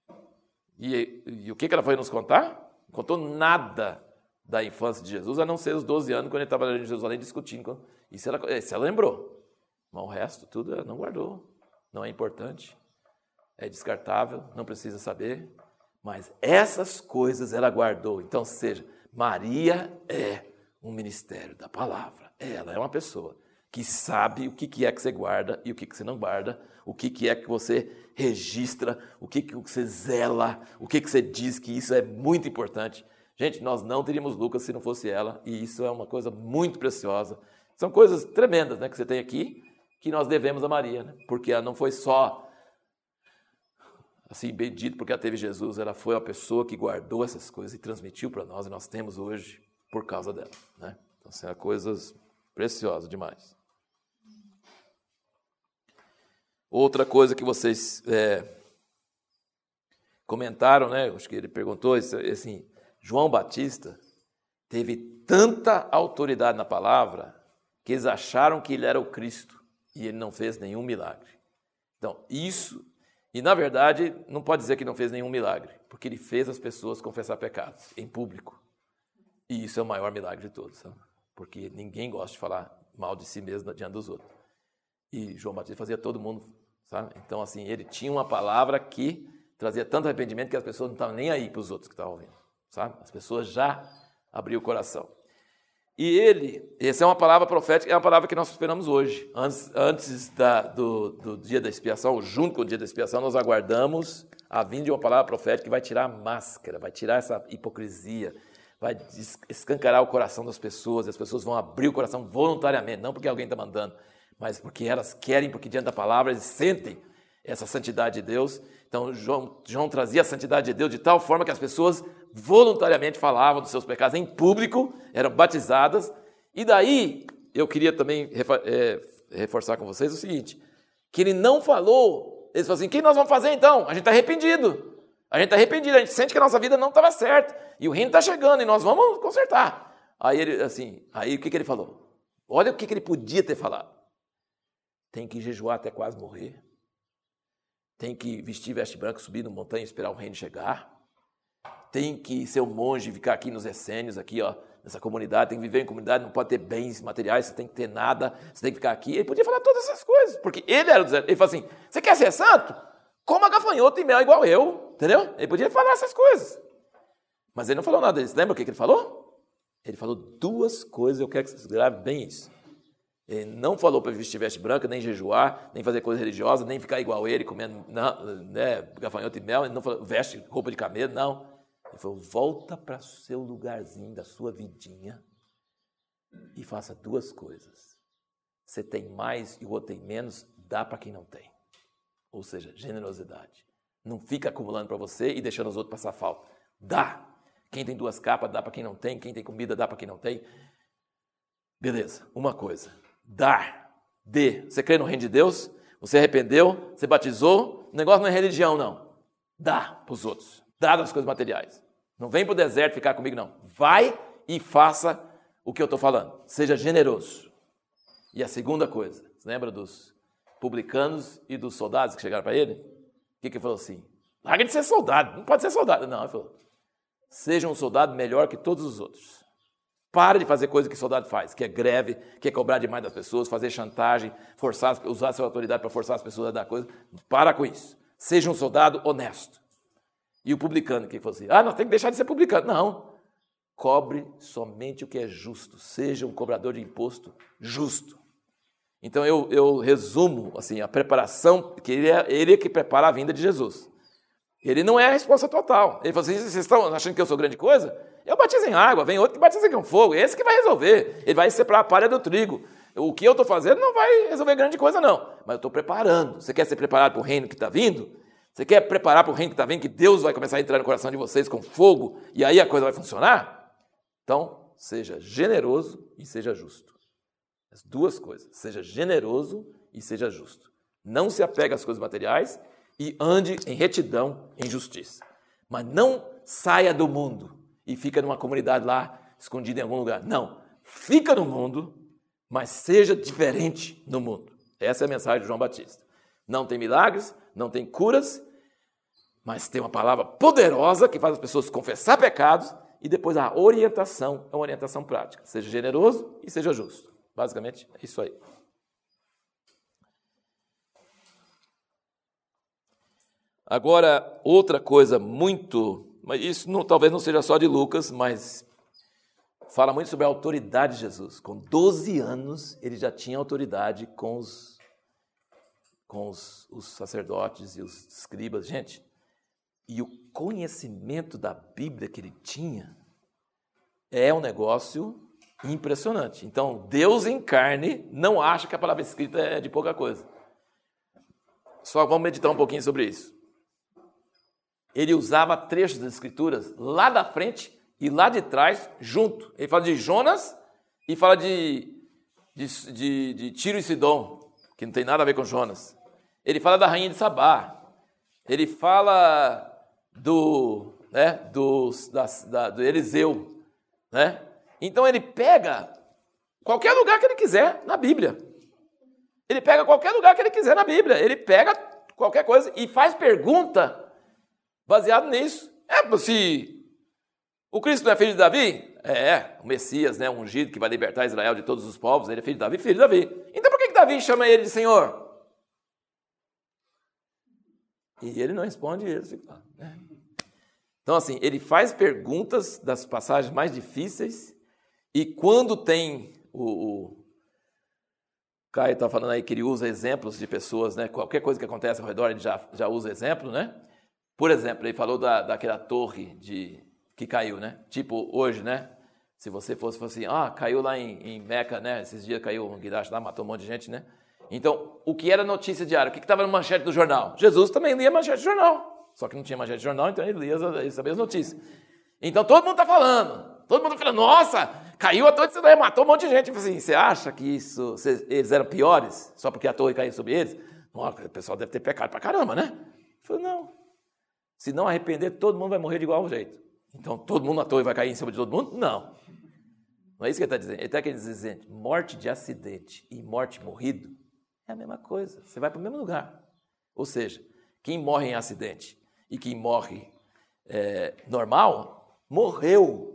E, e o que, que ela foi nos contar? Não contou nada da infância de Jesus, a não ser os doze anos, quando ele estava em Jerusalém discutindo. Isso ela, isso ela lembrou. Mas o resto, tudo ela não guardou. Não é importante. É descartável, não precisa saber. Mas essas coisas ela guardou. Então, seja, Maria é um ministério da palavra. Ela é uma pessoa que sabe o que é que você guarda e o que você não guarda, o que é que você registra, o que que você zela, o que que você diz que isso é muito importante. Gente, nós não teríamos Lucas se não fosse ela, e isso é uma coisa muito preciosa. São coisas tremendas, né, que você tem aqui, que nós devemos a Maria, né? Porque ela não foi só, assim, bem dito, porque ela teve Jesus, ela foi a pessoa que guardou essas coisas e transmitiu para nós, e nós temos hoje por causa dela, né? Então, são coisas preciosas demais. Outra coisa que vocês é, comentaram, né? Acho que ele perguntou, assim, João Batista teve tanta autoridade na palavra que eles acharam que ele era o Cristo e ele não fez nenhum milagre. Então, isso, e na verdade, não pode dizer que não fez nenhum milagre, porque ele fez as pessoas confessar pecados em público. E isso é o maior milagre de todos, sabe? Porque ninguém gosta de falar mal de si mesmo diante dos outros. E João Batista fazia todo mundo, sabe? Então, assim, ele tinha uma palavra que trazia tanto arrependimento que as pessoas não estavam nem aí para os outros que estavam ouvindo, sabe? As pessoas já abriam o coração. E ele, essa é uma palavra profética, é uma palavra que nós esperamos hoje. Antes, antes da, do, do dia da expiação, junto com o dia da expiação, nós aguardamos a vinda de uma palavra profética que vai tirar a máscara, vai tirar essa hipocrisia, vai escancarar o coração das pessoas, e as pessoas vão abrir o coração voluntariamente, não porque alguém está mandando, mas porque elas querem, porque diante da palavra eles sentem essa santidade de Deus. Então, João, João trazia a santidade de Deus de tal forma que as pessoas voluntariamente falavam dos seus pecados em público, eram batizadas. E daí, eu queria também reforçar com vocês o seguinte, que ele não falou, eles falaram assim, o que nós vamos fazer então? A gente está arrependido. A gente está arrependido, a gente sente que a nossa vida não estava certa. E o reino está chegando e nós vamos consertar. Aí ele, assim, aí o que, que ele falou? Olha o que, que ele podia ter falado. Tem que jejuar até quase morrer. Tem que vestir veste branca, subir no montanha e esperar o reino chegar. Tem que ser um monge e ficar aqui nos essênios, aqui, ó, nessa comunidade. Tem que viver em comunidade, não pode ter bens materiais, você tem que ter nada, você tem que ficar aqui. Ele podia falar todas essas coisas, porque ele era o deserto. Ele falou assim, você quer ser santo? Coma gafanhoto e mel igual eu, entendeu? Ele podia falar essas coisas. Mas ele não falou nada disso. Lembra o que ele falou? Ele falou duas coisas, eu quero que vocês gravem bem isso. Ele não falou para vestir veste branca, nem jejuar, nem fazer coisa religiosa, nem ficar igual ele, comendo não, né, gafanhoto e mel. Ele não falou, veste roupa de camelo, não. Ele falou, volta para o seu lugarzinho da sua vidinha e faça duas coisas. Você tem mais e o outro tem menos, dá para quem não tem. Ou seja, generosidade. Não fica acumulando para você e deixando os outros passar falta. Dá. Quem tem duas capas, dá para quem não tem. Quem tem comida, dá para quem não tem. Beleza, uma coisa. Dar. Dê. Você crê no reino de Deus? Você arrependeu? Você batizou? O negócio não é religião, não. Dá para os outros. Dá das coisas materiais. Não vem para o deserto ficar comigo, não. Vai e faça o que eu estou falando. Seja generoso. E a segunda coisa. Você lembra dos publicanos e dos soldados que chegaram para ele? O que, que ele falou assim? Larga de ser soldado. Não pode ser soldado. Não, ele falou. Seja um soldado melhor que todos os outros. Para de fazer coisa que soldado faz, que é greve, que é cobrar demais das pessoas, fazer chantagem, forçar, usar a sua autoridade para forçar as pessoas a dar coisa. Para com isso. Seja um soldado honesto. E o publicano, que falou assim, ah, nós temos que deixar de ser publicano. Não. Cobre somente o que é justo. Seja um cobrador de imposto justo. Então eu, eu resumo assim, a preparação, que ele é, ele é que prepara a vinda de Jesus. Ele não é a resposta total. Ele falou assim, vocês estão achando que eu sou grande coisa? Eu batizo em água, vem outro que batiza com fogo. Esse que vai resolver. Ele vai separar a palha do trigo. O que eu estou fazendo não vai resolver grande coisa, não. Mas eu estou preparando. Você quer ser preparado para o reino que está vindo? Você quer preparar para o reino que está vindo, que Deus vai começar a entrar no coração de vocês com fogo, e aí a coisa vai funcionar? Então, seja generoso e seja justo. As duas coisas. Seja generoso e seja justo. Não se apegue às coisas materiais e ande em retidão, em justiça. Mas não saia do mundo e fica numa comunidade lá, escondida em algum lugar. Não. Fica no mundo, mas seja diferente no mundo. Essa é a mensagem de João Batista. Não tem milagres, não tem curas, mas tem uma palavra poderosa que faz as pessoas confessar pecados e depois a orientação é uma orientação prática. Seja generoso e seja justo. Basicamente, é isso aí. Agora, outra coisa muito... Mas isso não, talvez não seja só de Lucas, mas fala muito sobre a autoridade de Jesus. Com doze anos, ele já tinha autoridade com os, com os, os sacerdotes e os escribas. Gente, e o conhecimento da Bíblia que ele tinha é um negócio impressionante. Então, Deus em carne não acha que a palavra escrita é de pouca coisa. Só vamos meditar um pouquinho sobre isso. Ele usava trechos das Escrituras lá da frente e lá de trás, junto. Ele fala de Jonas e fala de, de, de, de Tiro e Sidom, que não tem nada a ver com Jonas. Ele fala da rainha de Sabá. Ele fala do, né, do, da, da, do Eliseu. Né? Então ele pega qualquer lugar que ele quiser na Bíblia. Ele pega qualquer lugar que ele quiser na Bíblia. Ele pega qualquer coisa e faz pergunta baseado nisso. É, se o Cristo não é filho de Davi? É, o Messias, né, o ungido que vai libertar Israel de todos os povos, ele é filho de Davi, filho de Davi. Então por que, que Davi chama ele de Senhor? E ele não responde, ele fica lá, né? Então assim, ele faz perguntas das passagens mais difíceis e quando tem o... o Caio está falando aí que ele usa exemplos de pessoas, né? Qualquer coisa que acontece ao redor ele já, já usa exemplo, né? Por exemplo, ele falou da, daquela torre de, que caiu, né? Tipo, hoje, né? Se você fosse, fosse assim, ah, caiu lá em, em Meca, né? Esses dias caiu um guindaste lá, matou um monte de gente, né? Então, o que era notícia diária? O que estava no manchete do jornal? Jesus também lia manchete do jornal. Só que não tinha manchete de jornal, então ele lia, ele sabia as notícias. Então, todo mundo está falando. Todo mundo está falando, nossa, caiu a torre de Siloé, matou um monte de gente. Eu falei assim, você acha que isso, eles eram piores? Só porque a torre caiu sobre eles? Nossa, o pessoal deve ter pecado pra caramba, né? Eu falei, não. Se não arrepender, todo mundo vai morrer de igual jeito. Então, todo mundo à toa vai cair em cima de todo mundo? Não. Não é isso que ele está dizendo. Ele está querendo dizer, morte de acidente e morte morrido é a mesma coisa. Você vai para o mesmo lugar. Ou seja, quem morre em acidente e quem morre é, normal, morreu.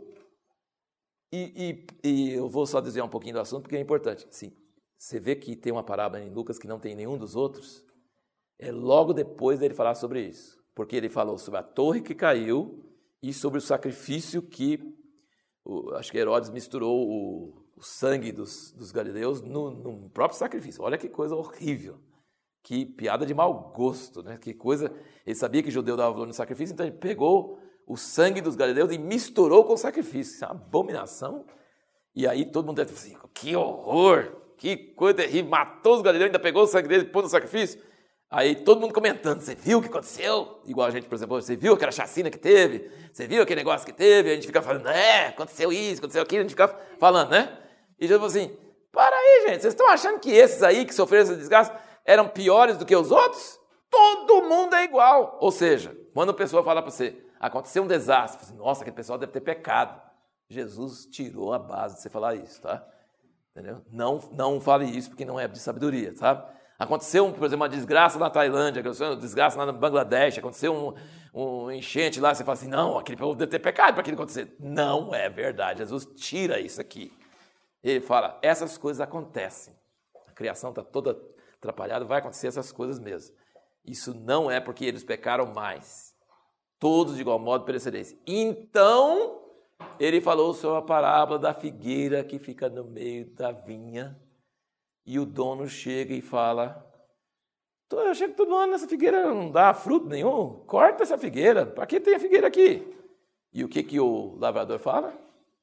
E, e, e eu vou só desviar um pouquinho do assunto, porque é importante. Sim, você vê que tem uma parábola em Lucas que não tem nenhum dos outros, é logo depois dele falar sobre isso. Porque ele falou sobre a torre que caiu e sobre o sacrifício que, o, acho que Herodes misturou o, o sangue dos, dos galileus no, no próprio sacrifício. Olha que coisa horrível. Que piada de mau gosto, né? Que coisa... Ele sabia que judeu dava valor no sacrifício, então ele pegou o sangue dos galileus e misturou com o sacrifício. Isso é uma abominação. E aí todo mundo deve dizer assim, que horror, que coisa terrível, matou os galileus, ainda pegou o sangue deles e pôs no sacrifício. Aí todo mundo comentando, você viu o que aconteceu? Igual a gente, por exemplo, você viu aquela chacina que teve? Você viu aquele negócio que teve? A gente fica falando, é, aconteceu isso, aconteceu aquilo, a gente fica falando, né? E Jesus falou assim, para aí, gente, vocês estão achando que esses aí que sofreram essa desgraça eram piores do que os outros? Todo mundo é igual. Ou seja, quando a pessoa fala para você, aconteceu um desastre, você fala assim, nossa, aquele pessoal deve ter pecado. Jesus tirou a base de você falar isso, tá? Entendeu? Não, não fale isso porque não é de sabedoria, sabe? Aconteceu, por exemplo, uma desgraça na Tailândia, aconteceu uma desgraça lá no Bangladesh, aconteceu um, um enchente lá, você fala assim, não, aquele povo deve ter pecado para aquilo acontecer. Não é verdade, Jesus tira isso aqui. Ele fala, essas coisas acontecem. A criação está toda atrapalhada, vai acontecer essas coisas mesmo. Isso não é porque eles pecaram mais. Todos de igual modo perecereis. Então, ele falou sobre a parábola da figueira que fica no meio da vinha. E o dono chega e fala, eu chego todo ano nessa figueira, não dá fruto nenhum, corta essa figueira, para que tem a figueira aqui? E o que, que o lavrador fala?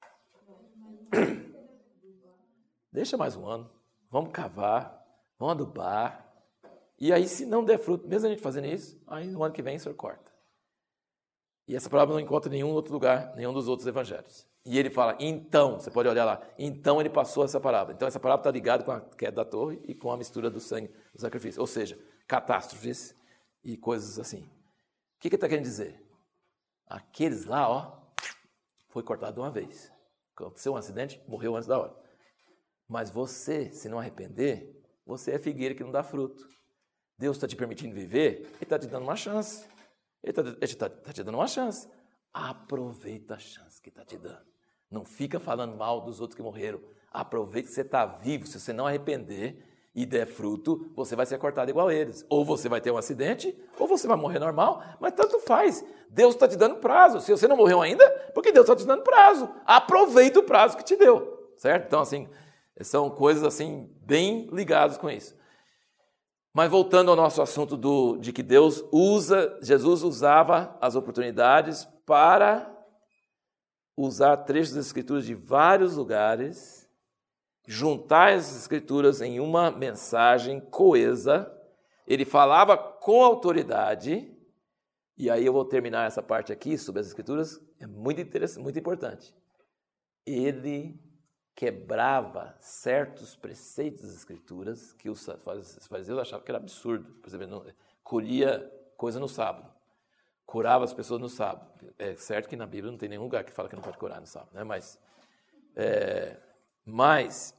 Deixa mais um ano, vamos cavar, vamos adubar, e aí se não der fruto, mesmo a gente fazendo isso, aí no ano que vem o senhor corta. E essa parábola não encontra em nenhum outro lugar, nenhum dos outros evangelhos. E ele fala, então, você pode olhar lá, então ele passou essa parábola. Então essa parábola está ligada com a queda da torre e com a mistura do sangue do sacrifício. Ou seja, catástrofes e coisas assim. O que, que ele está querendo dizer? Aqueles lá, ó, foi cortado de uma vez. Aconteceu um acidente, morreu antes da hora. Mas você, se não arrepender, você é figueira que não dá fruto. Deus está te permitindo viver, Ele está te dando uma chance. Ele está tá te dando uma chance. Aproveita a chance que está te dando. Não fica falando mal dos outros que morreram. Aproveita que você está vivo. Se você não arrepender e der fruto, você vai ser cortado igual a eles. Ou você vai ter um acidente, ou você vai morrer normal, mas tanto faz. Deus está te dando prazo. Se você não morreu ainda, porque Deus está te dando prazo. Aproveita o prazo que te deu. Certo? Então, assim, são coisas assim bem ligadas com isso. Mas voltando ao nosso assunto do, de que Deus usa, Jesus usava as oportunidades para usar trechos das Escrituras de vários lugares, juntar essas Escrituras em uma mensagem coesa. Ele falava com autoridade, e aí eu vou terminar essa parte aqui sobre as Escrituras, é muito interessante, muito importante. Ele quebrava certos preceitos das Escrituras que os fariseus achavam que era absurdo. Por exemplo, colhia coisa no sábado, curava as pessoas no sábado. É certo que na Bíblia não tem nenhum lugar que fala que não pode curar no sábado, né? Mas, é, mas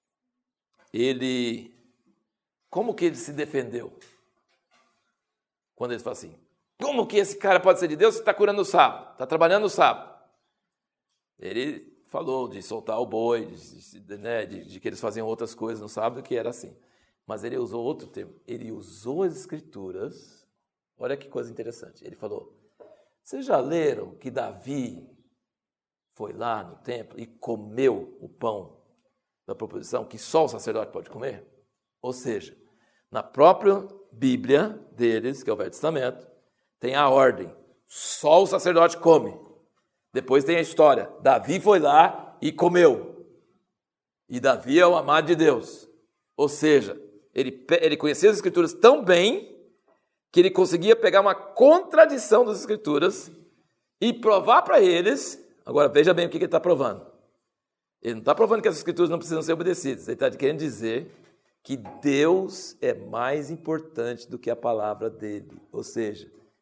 ele, como que ele se defendeu? Quando ele fala assim, como que esse cara pode ser de Deus se está curando no sábado, está trabalhando no sábado? Ele falou de soltar o boi, de, de, né, de, de que eles faziam outras coisas no sábado, que era assim. Mas ele usou outro termo. Ele usou as Escrituras. Olha que coisa interessante. Ele falou, vocês já leram que Davi foi lá no templo e comeu o pão da proposição que só o sacerdote pode comer? Ou seja, na própria Bíblia deles, que é o Velho Testamento, tem a ordem, só o sacerdote come. Depois tem a história, Davi foi lá e comeu. E Davi é o amado de Deus. Ou seja, ele, ele conhecia as Escrituras tão bem que ele conseguia pegar uma contradição das Escrituras e provar para eles. Agora veja bem o que ele está provando. Ele não está provando que as Escrituras não precisam ser obedecidas. Ele está querendo dizer que Deus é mais importante do que a palavra dele. Ou seja,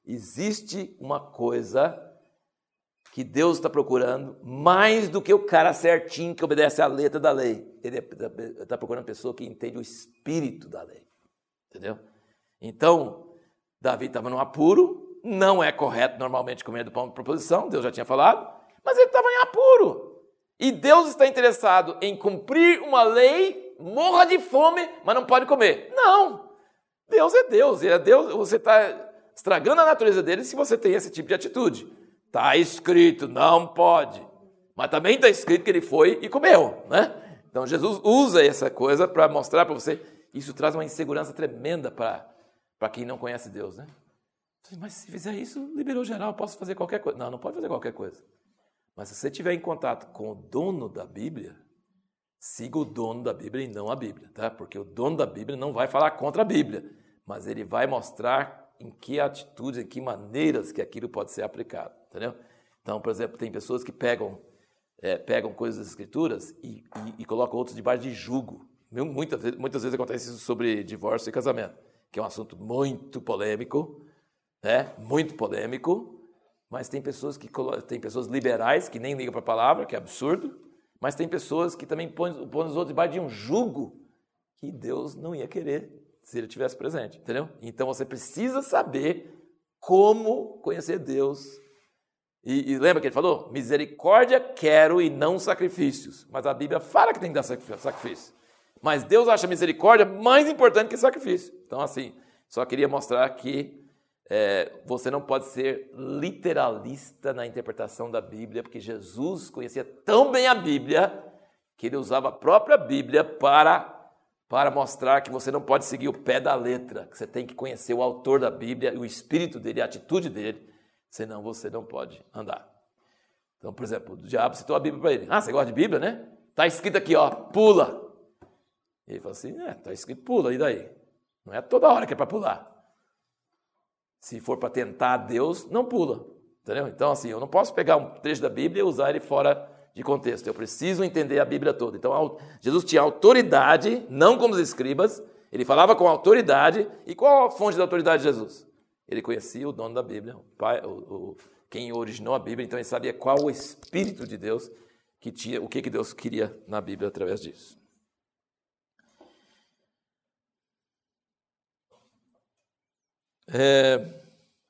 existe uma coisa que Deus está procurando mais do que o cara certinho que obedece à letra da lei. Ele está procurando uma pessoa que entende o espírito da lei. Entendeu? Então, Davi estava num apuro, não é correto normalmente comer do pão de proposição, Deus já tinha falado, mas ele estava em apuro. E Deus está interessado em cumprir uma lei, morra de fome, mas não pode comer. Não! Deus é Deus, ele é Deus, você está estragando a natureza dele se você tem esse tipo de atitude. Está escrito, não pode. Mas também está escrito que ele foi e comeu, né? Então Jesus usa essa coisa para mostrar para você. Isso traz uma insegurança tremenda para para quem não conhece Deus, né? Mas se fizer isso, liberou geral, posso fazer qualquer coisa. Não, não pode fazer qualquer coisa. Mas se você estiver em contato com o dono da Bíblia, siga o dono da Bíblia e não a Bíblia, tá? Porque o dono da Bíblia não vai falar contra a Bíblia, mas ele vai mostrar em que atitudes, em que maneiras que aquilo pode ser aplicado, entendeu? Então, por exemplo, tem pessoas que pegam, é, pegam coisas das Escrituras e, e, e colocam outros debaixo de jugo. Muitas vezes, muitas vezes acontece isso sobre divórcio e casamento, que é um assunto muito polêmico, né? Muito polêmico, mas tem pessoas, que, tem pessoas liberais que nem ligam para a palavra, que é absurdo, mas tem pessoas que também põem, põem os outros debaixo de um jugo que Deus não ia querer se ele estivesse presente, entendeu? Então você precisa saber como conhecer Deus. E, e lembra que ele falou? Misericórdia quero e não sacrifícios. Mas a Bíblia fala que tem que dar sacrifício. Mas Deus acha misericórdia mais importante que sacrifício. Então assim, só queria mostrar que é, você não pode ser literalista na interpretação da Bíblia, porque Jesus conhecia tão bem a Bíblia que ele usava a própria Bíblia para... para mostrar que você não pode seguir o pé da letra, que você tem que conhecer o autor da Bíblia, o espírito dele, a atitude dele, senão você não pode andar. Então, por exemplo, o diabo citou a Bíblia para ele. Ah, você gosta de Bíblia, né? Está escrito aqui, ó, pula. E ele falou assim, é, está escrito pula, e daí? Não é toda hora que é para pular. Se for para tentar a Deus, não pula. Entendeu? Então, assim, eu não posso pegar um trecho da Bíblia e usar ele fora de contexto. Eu preciso entender a Bíblia toda. Então, Jesus tinha autoridade, não como os escribas, ele falava com autoridade. E qual a fonte da autoridade de Jesus? Ele conhecia o dono da Bíblia, o pai, o, o, quem originou a Bíblia, então ele sabia qual o Espírito de Deus que tinha, o que, que Deus queria na Bíblia através disso. É,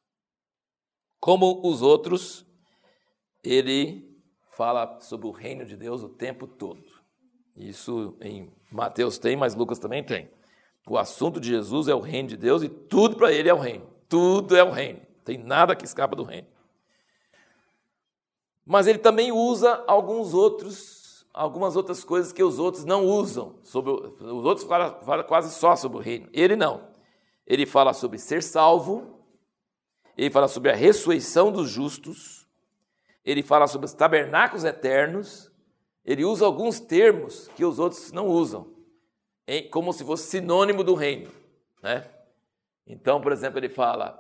como os outros, ele fala sobre o reino de Deus o tempo todo. Isso em Mateus tem, mas Lucas também tem. O assunto de Jesus é o reino de Deus e tudo para ele é o reino. Tudo é o reino. Tem nada que escapa do reino. Mas ele também usa alguns outros, algumas outras coisas que os outros não usam. Sobre, os outros falam, falam quase só sobre o reino. Ele não. Ele fala sobre ser salvo. Ele fala sobre a ressurreição dos justos. Ele fala sobre os tabernáculos eternos. Ele usa alguns termos que os outros não usam, como se fosse sinônimo do reino, né? Então, por exemplo, ele fala,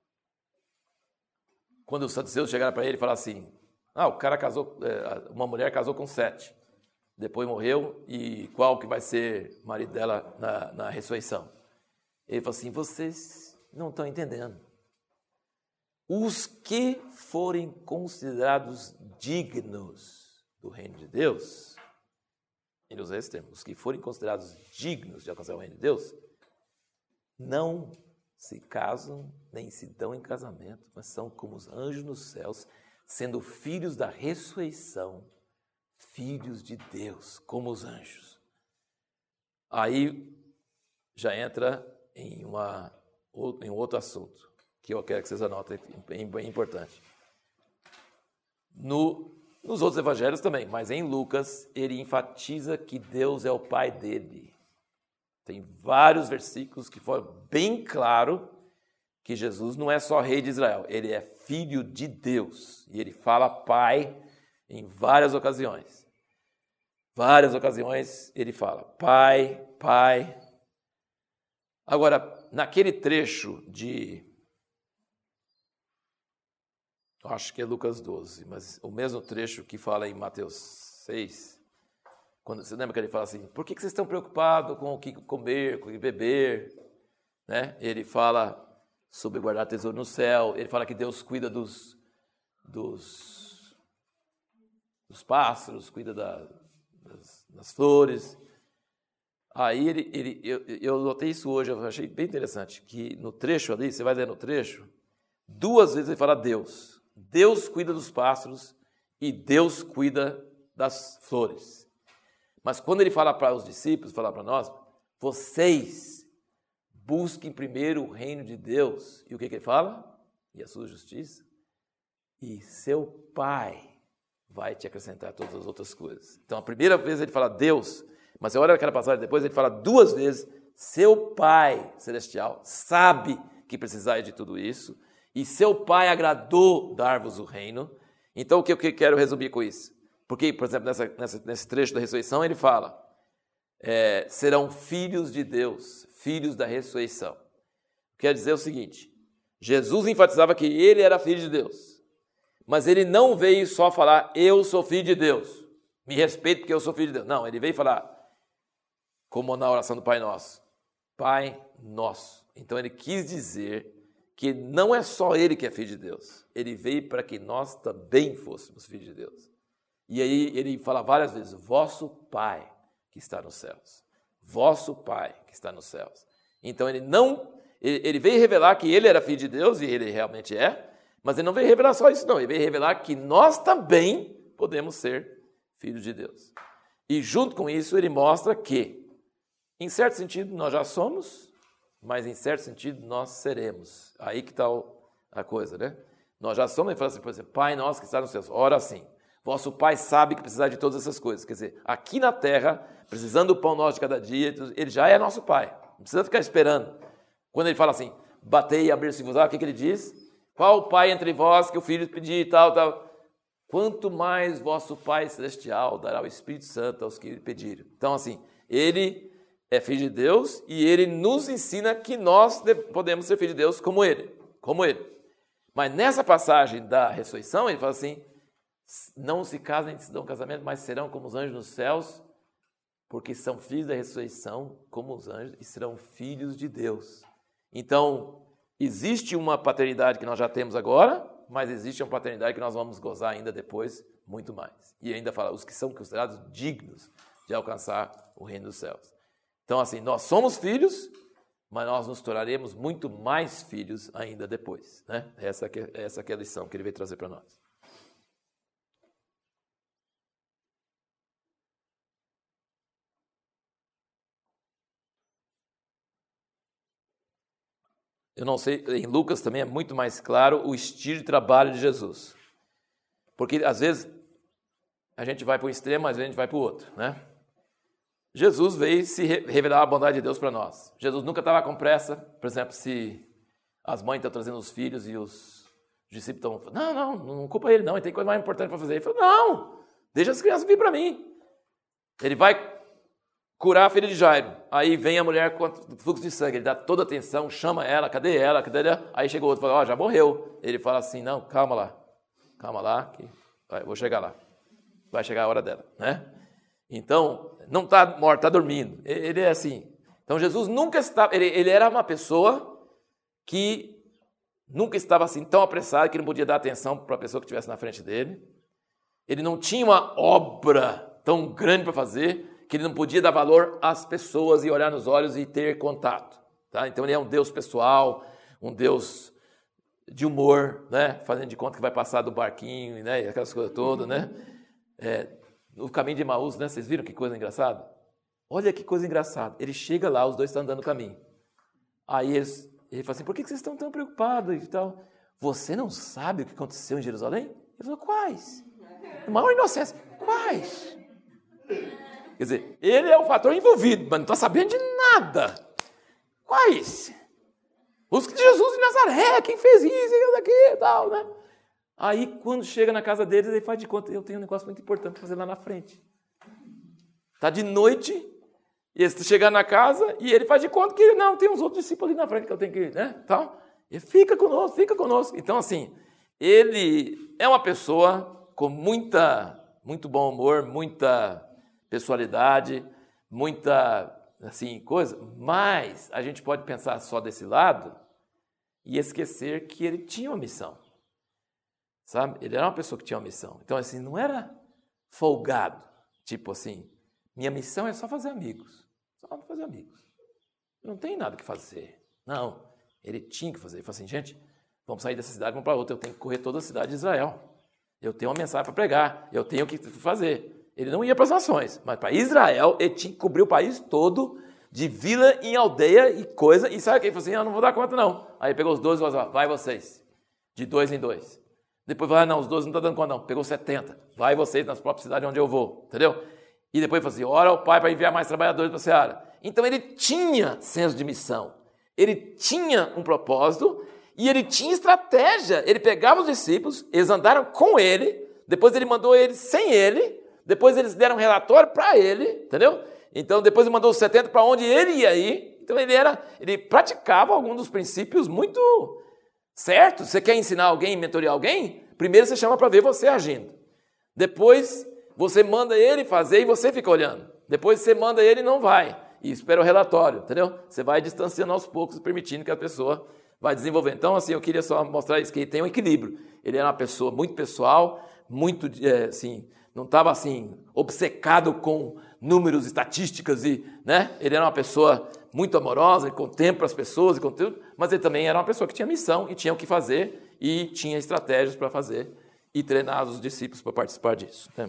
quando os saduceus chegaram para ele, ele fala assim, ah, o cara casou, uma mulher casou com sete, depois morreu, e qual que vai ser o marido dela na, na ressurreição? Ele falou assim, vocês não estão entendendo. Os que forem considerados dignos do reino de Deus, ele usa esse termo, os que forem considerados dignos de alcançar o reino de Deus, não se casam nem se dão em casamento, mas são como os anjos nos céus, sendo filhos da ressurreição, filhos de Deus, como os anjos. Aí já entra em, uma, em um outro assunto, que eu quero que vocês anotem, bem, bem importante. No, nos outros evangelhos também, mas em Lucas, ele enfatiza que Deus é o Pai dele. Tem vários versículos que foram bem claro que Jesus não é só rei de Israel, ele é filho de Deus. E ele fala Pai em várias ocasiões. Várias ocasiões ele fala Pai, Pai. Agora, naquele trecho de... eu acho que é Lucas doze, mas o mesmo trecho que fala em Mateus seis, quando, você lembra que ele fala assim, por que, que vocês estão preocupados com o que comer, com o que beber? Né? Ele fala sobre guardar tesouro no céu. Ele fala que Deus cuida dos, dos, dos pássaros, cuida da, das, das flores. Aí ele, ele, eu, eu notei isso hoje, eu achei bem interessante, que no trecho ali, você vai ler no trecho, duas vezes ele fala Deus. Deus cuida dos pássaros e Deus cuida das flores. Mas quando ele fala para os discípulos, fala para nós, vocês busquem primeiro o reino de Deus. E o que, que ele fala? E a sua justiça. E seu Pai vai te acrescentar todas as outras coisas. Então a primeira vez ele fala Deus, mas você olha aquela passagem depois, ele fala duas vezes, seu Pai Celestial sabe que precisais de tudo isso, e seu Pai agradou dar-vos o reino. Então o que eu quero resumir com isso? Porque, por exemplo, nessa, nessa, nesse trecho da ressurreição, ele fala, é, serão filhos de Deus, filhos da ressurreição. Quer dizer o seguinte, Jesus enfatizava que ele era filho de Deus, mas ele não veio só falar, eu sou filho de Deus, me respeito porque eu sou filho de Deus. Não, ele veio falar, como na oração do Pai Nosso, Pai Nosso. Então ele quis dizer que não é só ele que é filho de Deus, ele veio para que nós também fôssemos filhos de Deus. E aí ele fala várias vezes, vosso Pai que está nos céus, vosso Pai que está nos céus. Então ele não, ele, ele veio revelar que ele era filho de Deus, e ele realmente é, mas ele não veio revelar só isso não, ele veio revelar que nós também podemos ser filhos de Deus. E junto com isso ele mostra que, em certo sentido, nós já somos, mas em certo sentido nós seremos. Aí que está a coisa, né? Nós já somos, ele fala assim, por exemplo, Pai nosso que está nos céus, ora assim, vosso Pai sabe que precisa de todas essas coisas. Quer dizer, aqui na terra, precisando do pão nosso de cada dia, ele já é nosso Pai. Não precisa ficar esperando. Quando ele fala assim, batei e abrir-se-vos-á, o que, que ele diz? Qual o Pai entre vós que o Filho pedir e tal, tal? Quanto mais vosso Pai Celestial dará o Espírito Santo aos que lhe pedirem. Então, assim, ele é filho de Deus e ele nos ensina que nós podemos ser filhos de Deus como ele, como ele. Mas nessa passagem da ressurreição, ele fala assim, não se casem, se dão casamento, mas serão como os anjos nos céus, porque são filhos da ressurreição, como os anjos, e serão filhos de Deus. Então, existe uma paternidade que nós já temos agora, mas existe uma paternidade que nós vamos gozar ainda depois, muito mais. E ainda fala, os que são considerados dignos de alcançar o reino dos céus. Então, assim, nós somos filhos, mas nós nos tornaremos muito mais filhos ainda depois, né? Essa que, essa que é a lição que ele veio trazer para nós. Eu não sei, em Lucas também é muito mais claro o estilo de trabalho de Jesus. Porque, às vezes, a gente vai para um extremo, às vezes a gente vai para o outro, né? Jesus veio se revelar a bondade de Deus para nós. Jesus nunca estava com pressa. Por exemplo, se as mães estão trazendo os filhos e os discípulos estão... Não, não, não culpa ele não, ele tem coisa mais importante para fazer. Ele falou, não, deixa as crianças vir para mim. Ele vai curar a filha de Jairo. Aí vem a mulher com fluxo de sangue, ele dá toda a atenção, chama ela, cadê ela, cadê ela? Aí chegou outro e fala, ó, oh, já morreu. Ele fala assim, não, calma lá, calma lá, que vai, vou chegar lá. Vai chegar a hora dela, né? Então, não está morto, está dormindo. Ele é assim. Então, Jesus nunca estava... Ele, ele era uma pessoa que nunca estava assim tão apressado que não podia dar atenção para a pessoa que estivesse na frente dele. Ele não tinha uma obra tão grande para fazer que ele não podia dar valor às pessoas e olhar nos olhos e ter contato. Tá? Então, ele é um Deus pessoal, um Deus de humor, né? Fazendo de conta que vai passar do barquinho, né? E aquelas coisas todas, né? É... No caminho de Emaús, né? Vocês viram que coisa engraçada? Olha que coisa engraçada. Ele chega lá, os dois estão andando no caminho. Aí eles, ele fala assim, por que vocês estão tão preocupados e tal? Você não sabe o que aconteceu em Jerusalém? Ele falou, quais? A maior inocência. Quais? Quer dizer, ele é o fator envolvido, mas não está sabendo de nada. Quais? Os de Jesus de Nazaré, quem fez isso, aquilo daqui e tal, né? Aí, quando chega na casa deles, ele faz de conta, eu tenho um negócio muito importante para fazer lá na frente. Está de noite, e eles chegam na casa, e ele faz de conta que, não, tem uns outros discípulos ali na frente que eu tenho que, né, tal. Ele fica conosco, fica conosco. Então, assim, ele é uma pessoa com muita, muito bom humor, muita pessoalidade, muita, assim, coisa, mas a gente pode pensar só desse lado, e esquecer que ele tinha uma missão. Sabe? Ele era uma pessoa que tinha uma missão. Então, assim, não era folgado. Tipo assim, minha missão é só fazer amigos. Só fazer amigos. Não tem nada que fazer. Não. Ele tinha que fazer. Ele falou assim, gente, vamos sair dessa cidade, vamos para outra. Eu tenho que correr toda a cidade de Israel. Eu tenho uma mensagem para pregar. Eu tenho que fazer. Ele não ia para as nações, mas para Israel, ele tinha que cobrir o país todo, de vila em aldeia e coisa. E sabe o que? Ele falou assim, eu não vou dar conta não. Aí ele pegou os doze e falou assim, vai vocês. De dois em dois. Depois falou, ah, não, os doze não estão dando conta não. Pegou setenta. Vai vocês nas próprias cidades onde eu vou. Entendeu? E depois falou assim, ora ao Pai para enviar mais trabalhadores para a seara. Então ele tinha senso de missão. Ele tinha um propósito e ele tinha estratégia. Ele pegava os discípulos, eles andaram com ele, depois ele mandou eles sem ele, depois eles deram um relatório para ele, entendeu? Então depois ele mandou os setenta para onde ele ia ir. Então ele, era, ele praticava alguns dos princípios muito certos. Você quer ensinar alguém, mentorear alguém? Primeiro você chama para ver você agindo. Depois você manda ele fazer e você fica olhando. Depois você manda ele e não vai. E espera o relatório, entendeu? Você vai distanciando aos poucos, permitindo que a pessoa vai desenvolver. Então, assim, eu queria só mostrar isso, que ele tem um equilíbrio. Ele era uma pessoa muito pessoal, muito, é, assim, não estava, assim, obcecado com números, estatísticas, e, né? Ele era uma pessoa muito amorosa, com tempo para as pessoas, e com tudo, mas ele também era uma pessoa que tinha missão e tinha o que fazer e tinha estratégias para fazer e treinar os discípulos para participar disso. Né?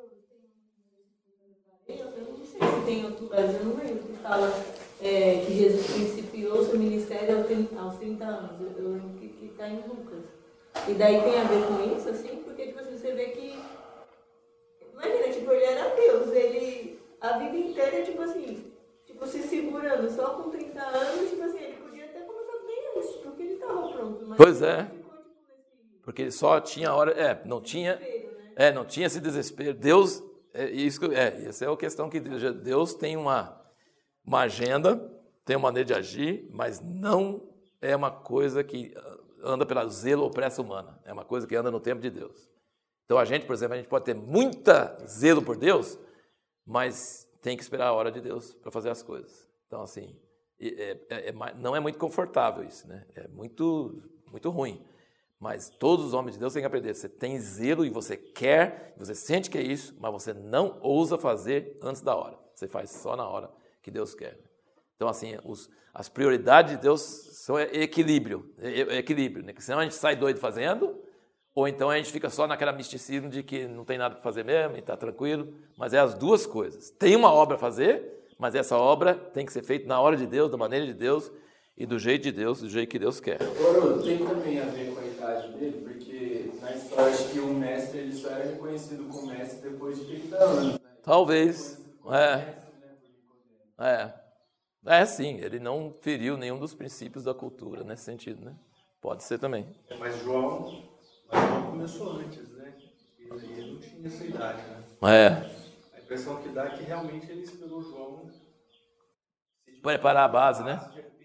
Tem outro lugar, eu não lembro, que fala é, que Jesus principiou seu ministério aos trinta anos, eu, eu lembro que está em Lucas. E daí tem a ver com isso, assim, porque tipo, assim, você vê que, imagina, tipo, ele era Deus, ele, a vida inteira, tipo assim, tipo, se segurando só com trinta anos, tipo assim, ele podia até começar bem antes, porque ele estava pronto. Mas pois é, ficou, tipo, nesse... porque ele só tinha hora, é, não tinha, né? é, não tinha esse desespero. Deus... É, isso, é, essa é a questão que Deus, Deus tem uma, uma agenda, tem uma maneira de agir, mas não é uma coisa que anda pela zelo ou pressa humana. É uma coisa que anda no tempo de Deus. Então a gente, por exemplo, a gente pode ter muita zelo por Deus, mas tem que esperar a hora de Deus para fazer as coisas. Então, assim, é, é, é, não é muito confortável isso, né? É muito, muito ruim. Mas todos os homens de Deus têm que aprender. Você tem zelo e você quer, você sente que é isso, mas você não ousa fazer antes da hora. Você faz só na hora que Deus quer. Então, assim, os, as prioridades de Deus são equilíbrio. É, é equilíbrio, né? Porque senão a gente sai doido fazendo, ou então a gente fica só naquela misticismo de que não tem nada para fazer mesmo e está tranquilo. Mas é as duas coisas. Tem uma obra a fazer, mas essa obra tem que ser feita na hora de Deus, da maneira de Deus, e do jeito de Deus, do jeito que Deus quer. Agora, tem também a ver com a idade dele, porque na história acho que o mestre ele só era reconhecido como mestre depois de trinta anos. Né? Talvez. É. Mestre, né? É. É, sim, ele não feriu nenhum dos princípios da cultura nesse sentido, né? Pode ser também. É, mas João, mas João começou antes, né? E ele não tinha essa idade, né? É. A impressão que dá é que realmente ele esperou João preparar a base, né?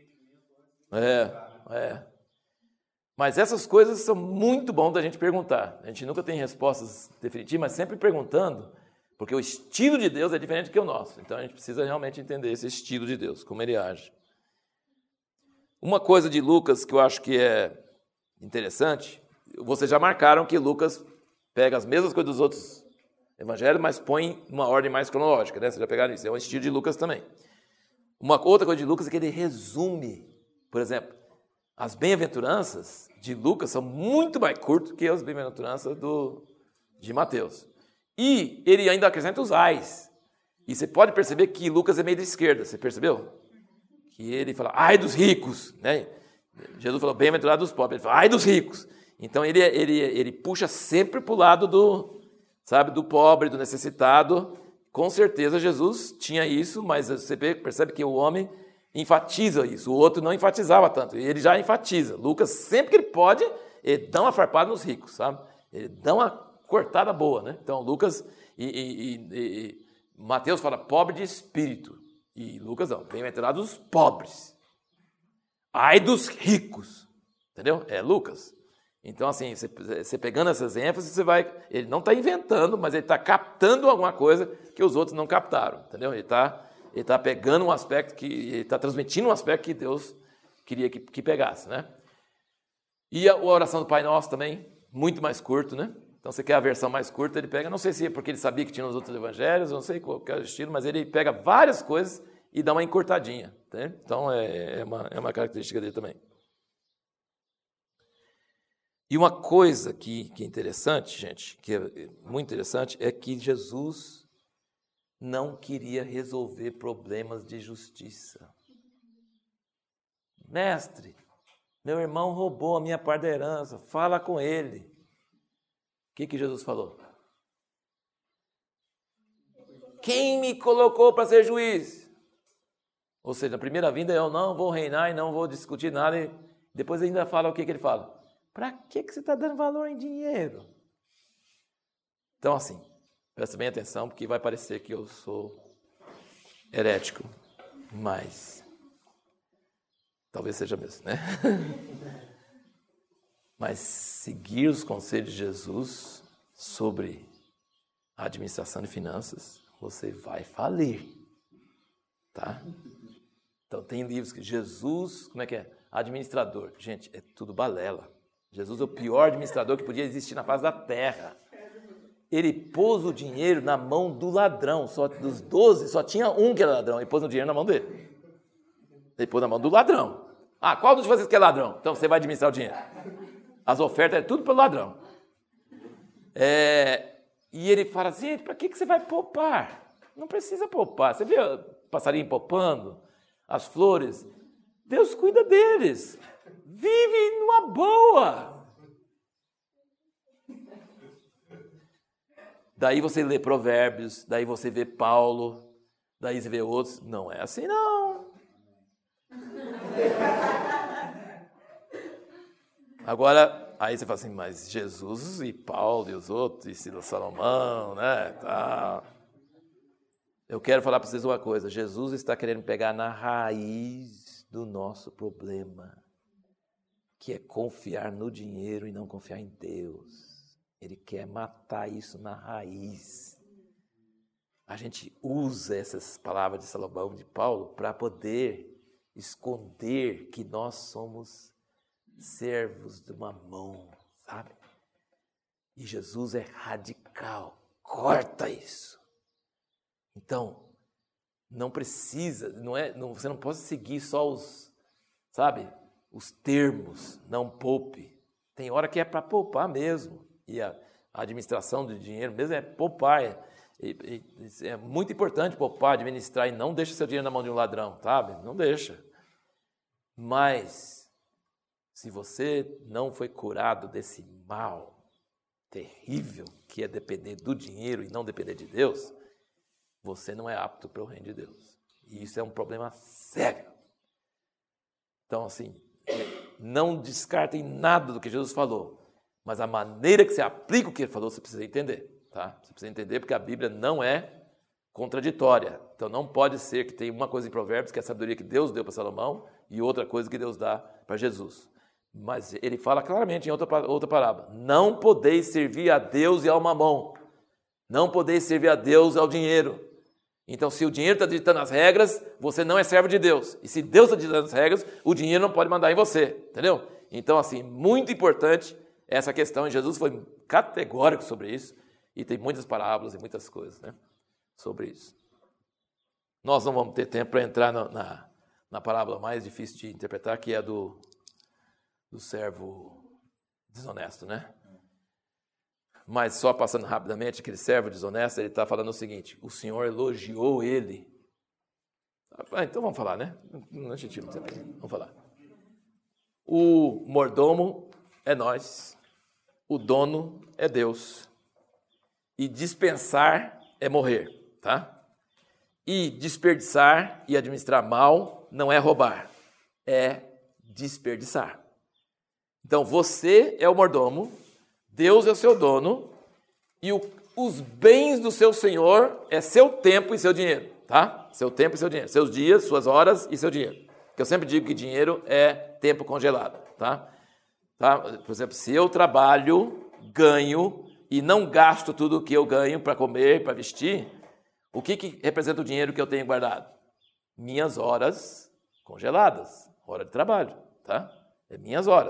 É, é. Mas essas coisas são muito bom da gente perguntar. A gente nunca tem respostas definitivas, mas sempre perguntando, porque o estilo de Deus é diferente do que o nosso. Então a gente precisa realmente entender esse estilo de Deus, como ele age. Uma coisa de Lucas que eu acho que é interessante, vocês já marcaram que Lucas pega as mesmas coisas dos outros evangelhos, mas põe numa ordem mais cronológica, né? Vocês já pegaram isso, é um estilo de Lucas também. Uma outra coisa de Lucas é que ele resume. Por exemplo, as bem-aventuranças de Lucas são muito mais curtas que as bem-aventuranças do, de Mateus. E ele ainda acrescenta os ais. E você pode perceber que Lucas é meio da esquerda, você percebeu? Que ele fala, ai dos ricos, né? Jesus falou, bem-aventurado dos pobres. Ele fala, ai dos ricos. Então ele, ele, ele puxa sempre para o lado do, sabe, do pobre, do necessitado. Com certeza Jesus tinha isso, mas você percebe que o homem enfatiza isso, o outro não enfatizava tanto, e ele já enfatiza. Lucas, sempre que ele pode, ele dá uma farpada nos ricos, sabe? Ele dá uma cortada boa, né? Então, Lucas e, e, e, e Mateus fala pobre de espírito, e Lucas não, bem-aventurados os pobres. Ai dos ricos, entendeu? É Lucas. Então, assim, você, você pegando essas ênfases, você vai... Ele não está inventando, mas ele está captando alguma coisa que os outros não captaram, entendeu? Ele está... Ele está pegando um aspecto que... Ele está transmitindo um aspecto que Deus queria que, que pegasse, né? E a, a oração do Pai Nosso também, muito mais curto, né? Então, você quer a versão mais curta, ele pega, não sei se é porque ele sabia que tinha nos outros evangelhos, não sei qual que é o estilo, mas ele pega várias coisas e dá uma encurtadinha. Tá? Então, é, é, uma, é uma característica dele também. E uma coisa que, que é interessante, gente, que é muito interessante, é que Jesus não queria resolver problemas de justiça. Mestre, meu irmão roubou a minha parte da herança, fala com ele. O que, que Jesus falou? Quem me colocou para ser juiz? Ou seja, na primeira vinda eu não vou reinar e não vou discutir nada. E depois ainda fala o que, que ele fala? Para que, que você está dando valor em dinheiro? Então assim, presta bem atenção, porque vai parecer que eu sou herético. Mas talvez seja mesmo, né? Mas seguir os conselhos de Jesus sobre a administração de finanças, você vai falir, tá? Então tem livros que Jesus, como é que é? Administrador. Gente, é tudo balela. Jesus é o pior administrador que podia existir na face da terra. Ele pôs o dinheiro na mão do ladrão. Só dos doze, só tinha um que era ladrão. Ele pôs o dinheiro na mão dele. Ele pôs na mão do ladrão. Ah, qual dos vocês que é ladrão? Então você vai administrar o dinheiro. As ofertas é tudo pelo ladrão. É, e ele fala assim, para que, que você vai poupar? Não precisa poupar. Você vê o passarinho poupando, as flores. Deus cuida deles. Vive numa boa. Daí você lê Provérbios, daí você vê Paulo, daí você vê outros. Não é assim, não. Agora, aí você fala assim, mas Jesus e Paulo e os outros, e Salomão, né, tá. Eu quero falar para vocês uma coisa, Jesus está querendo pegar na raiz do nosso problema, que é confiar no dinheiro e não confiar em Deus. Ele quer matar isso na raiz. A gente usa essas palavras de Salomão, de Paulo, para poder esconder que nós somos servos de mamão, sabe? E Jesus é radical, corta isso. Então, não precisa, não é, não, você não pode seguir só os, sabe, os termos, não poupe. Tem hora que é para poupar mesmo. E a, a administração do dinheiro mesmo é poupar. É, é, é muito importante poupar, administrar, e não deixa seu dinheiro na mão de um ladrão, sabe? Não deixa. Mas, se você não foi curado desse mal terrível, que é depender do dinheiro e não depender de Deus, você não é apto para o reino de Deus. E isso é um problema sério. Então, assim, não descartem nada do que Jesus falou, mas a maneira que você aplica o que ele falou, você precisa entender, tá? Você precisa entender porque a Bíblia não é contraditória. Então, não pode ser que tem uma coisa em Provérbios, que é a sabedoria que Deus deu para Salomão, e outra coisa que Deus dá para Jesus. Mas ele fala claramente em outra, outra parábola, não podeis servir a Deus e ao mamão. Não podeis servir a Deus e ao dinheiro. Então, se o dinheiro está ditando as regras, você não é servo de Deus. E se Deus está ditando as regras, o dinheiro não pode mandar em você. Entendeu? Então, assim, muito importante essa questão. E Jesus foi categórico sobre isso. E tem muitas parábolas e muitas coisas, né, sobre isso. Nós não vamos ter tempo para entrar na, na, na parábola mais difícil de interpretar, que é a do, do servo desonesto, né? Mas só passando rapidamente, aquele servo desonesto, ele está falando o seguinte, o Senhor elogiou ele. Ah, então vamos falar, né? Não, gente, não tem tempo. Vamos falar. O mordomo é nós, o dono é Deus. E dispensar é morrer, tá? E desperdiçar e administrar mal não é roubar, é desperdiçar. Então você é o mordomo, Deus é o seu dono, e o, os bens do seu Senhor é seu tempo e seu dinheiro, tá? Seu tempo e seu dinheiro, seus dias, suas horas e seu dinheiro. Porque eu sempre digo que dinheiro é tempo congelado, tá? Tá? Por exemplo, se eu trabalho, ganho e não gasto tudo o que eu ganho para comer, para vestir, o que, que representa o dinheiro que eu tenho guardado? Minhas horas congeladas, hora de trabalho, tá? É minhas horas.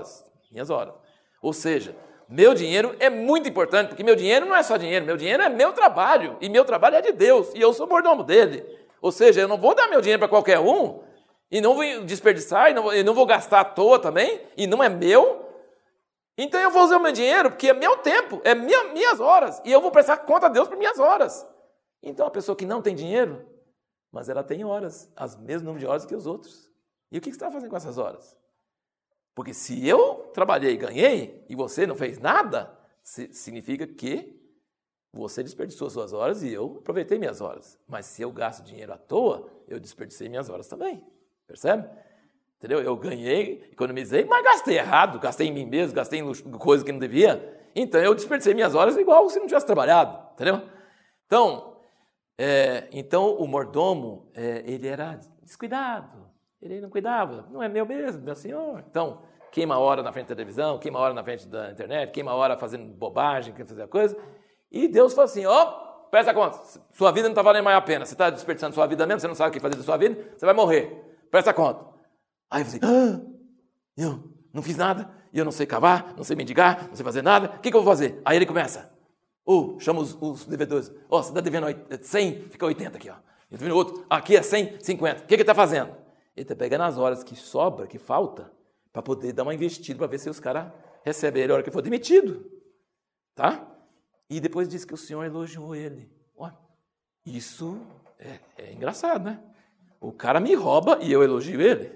minhas horas. Ou seja, meu dinheiro é muito importante, porque meu dinheiro não é só dinheiro, meu dinheiro é meu trabalho, e meu trabalho é de Deus, e eu sou mordomo dele. Ou seja, eu não vou dar meu dinheiro para qualquer um, e não vou desperdiçar, e não, e não vou gastar à toa também, e não é meu. Então eu vou usar o meu dinheiro, porque é meu tempo, é minha, minhas horas, e eu vou prestar conta a Deus por minhas horas. Então a pessoa que não tem dinheiro, mas ela tem horas, as mesmas número de horas que os outros. E o que você está fazendo com essas horas? Porque se eu trabalhei e ganhei, e você não fez nada, significa que você desperdiçou suas horas e eu aproveitei minhas horas. Mas se eu gasto dinheiro à toa, eu desperdicei minhas horas também. Percebe? Entendeu? Eu ganhei, economizei, mas gastei errado, gastei em mim mesmo, gastei em coisas que não devia. Então eu desperdicei minhas horas igual se não tivesse trabalhado. Entendeu? Então, é, então o mordomo, é, ele era descuidado. Ele não cuidava, não é meu mesmo, meu senhor. Então, queima a hora na frente da televisão, queima a hora na frente da internet, queima a hora fazendo bobagem, querendo fazer a coisa. E Deus falou assim, ó, oh, presta conta, sua vida não está valendo mais a pena, você está desperdiçando sua vida mesmo, você não sabe o que fazer da sua vida, você vai morrer, presta conta. Aí eu falei, ah, eu não fiz nada, e eu não sei cavar, não sei mendigar, não sei fazer nada, o que, que eu vou fazer? Aí ele começa, ou oh, chama os, os devedores, ó, oh, você está devendo cem, fica oitenta aqui, ó. Eu tô vendo outro, aqui é cem, cinquenta, o que, que ele está fazendo? Ele está pegando as horas que sobra, que falta, para poder dar uma investida, para ver se os caras recebem ele a hora que for demitido. Tá? E depois diz que o Senhor elogiou ele. Olha, isso é, é engraçado, né? O cara me rouba e eu elogio ele.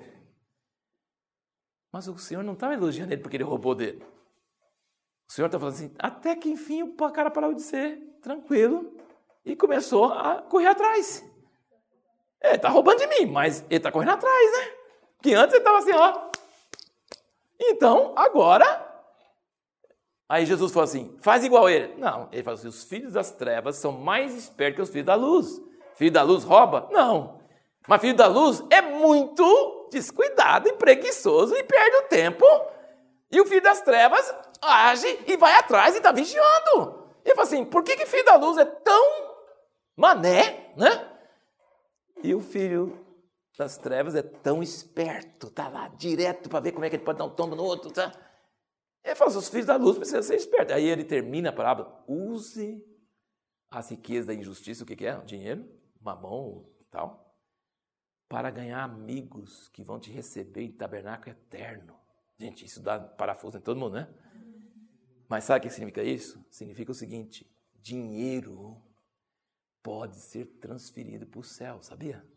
Mas o Senhor não estava elogiando ele porque ele roubou dele. O Senhor está falando assim, até que enfim o cara parou de ser tranquilo e começou a correr atrás. Ele está roubando de mim, mas ele está correndo atrás, né? Porque antes ele estava assim, ó. Então, agora... Aí Jesus falou assim, faz igual ele. Não, ele falou assim, os filhos das trevas são mais espertos que os filhos da luz. Filho da luz rouba? Não. Mas filho da luz é muito descuidado e preguiçoso e perde o tempo. E o filho das trevas age e vai atrás e está vigiando. Ele falou assim, por que que filho da luz é tão mané, né? E o filho das trevas é tão esperto, tá lá direto para ver como é que ele pode dar um tombo no outro, tá? Ele fala, os filhos da luz precisam ser espertos. Aí ele termina a parábola, use as riquezas da injustiça, o que que é? O dinheiro, mamão e tal, para ganhar amigos que vão te receber em tabernáculo eterno. Gente, isso dá parafuso em todo mundo, né? Mas sabe o que significa isso? Significa o seguinte, dinheiro pode ser transferido para o céu, sabia?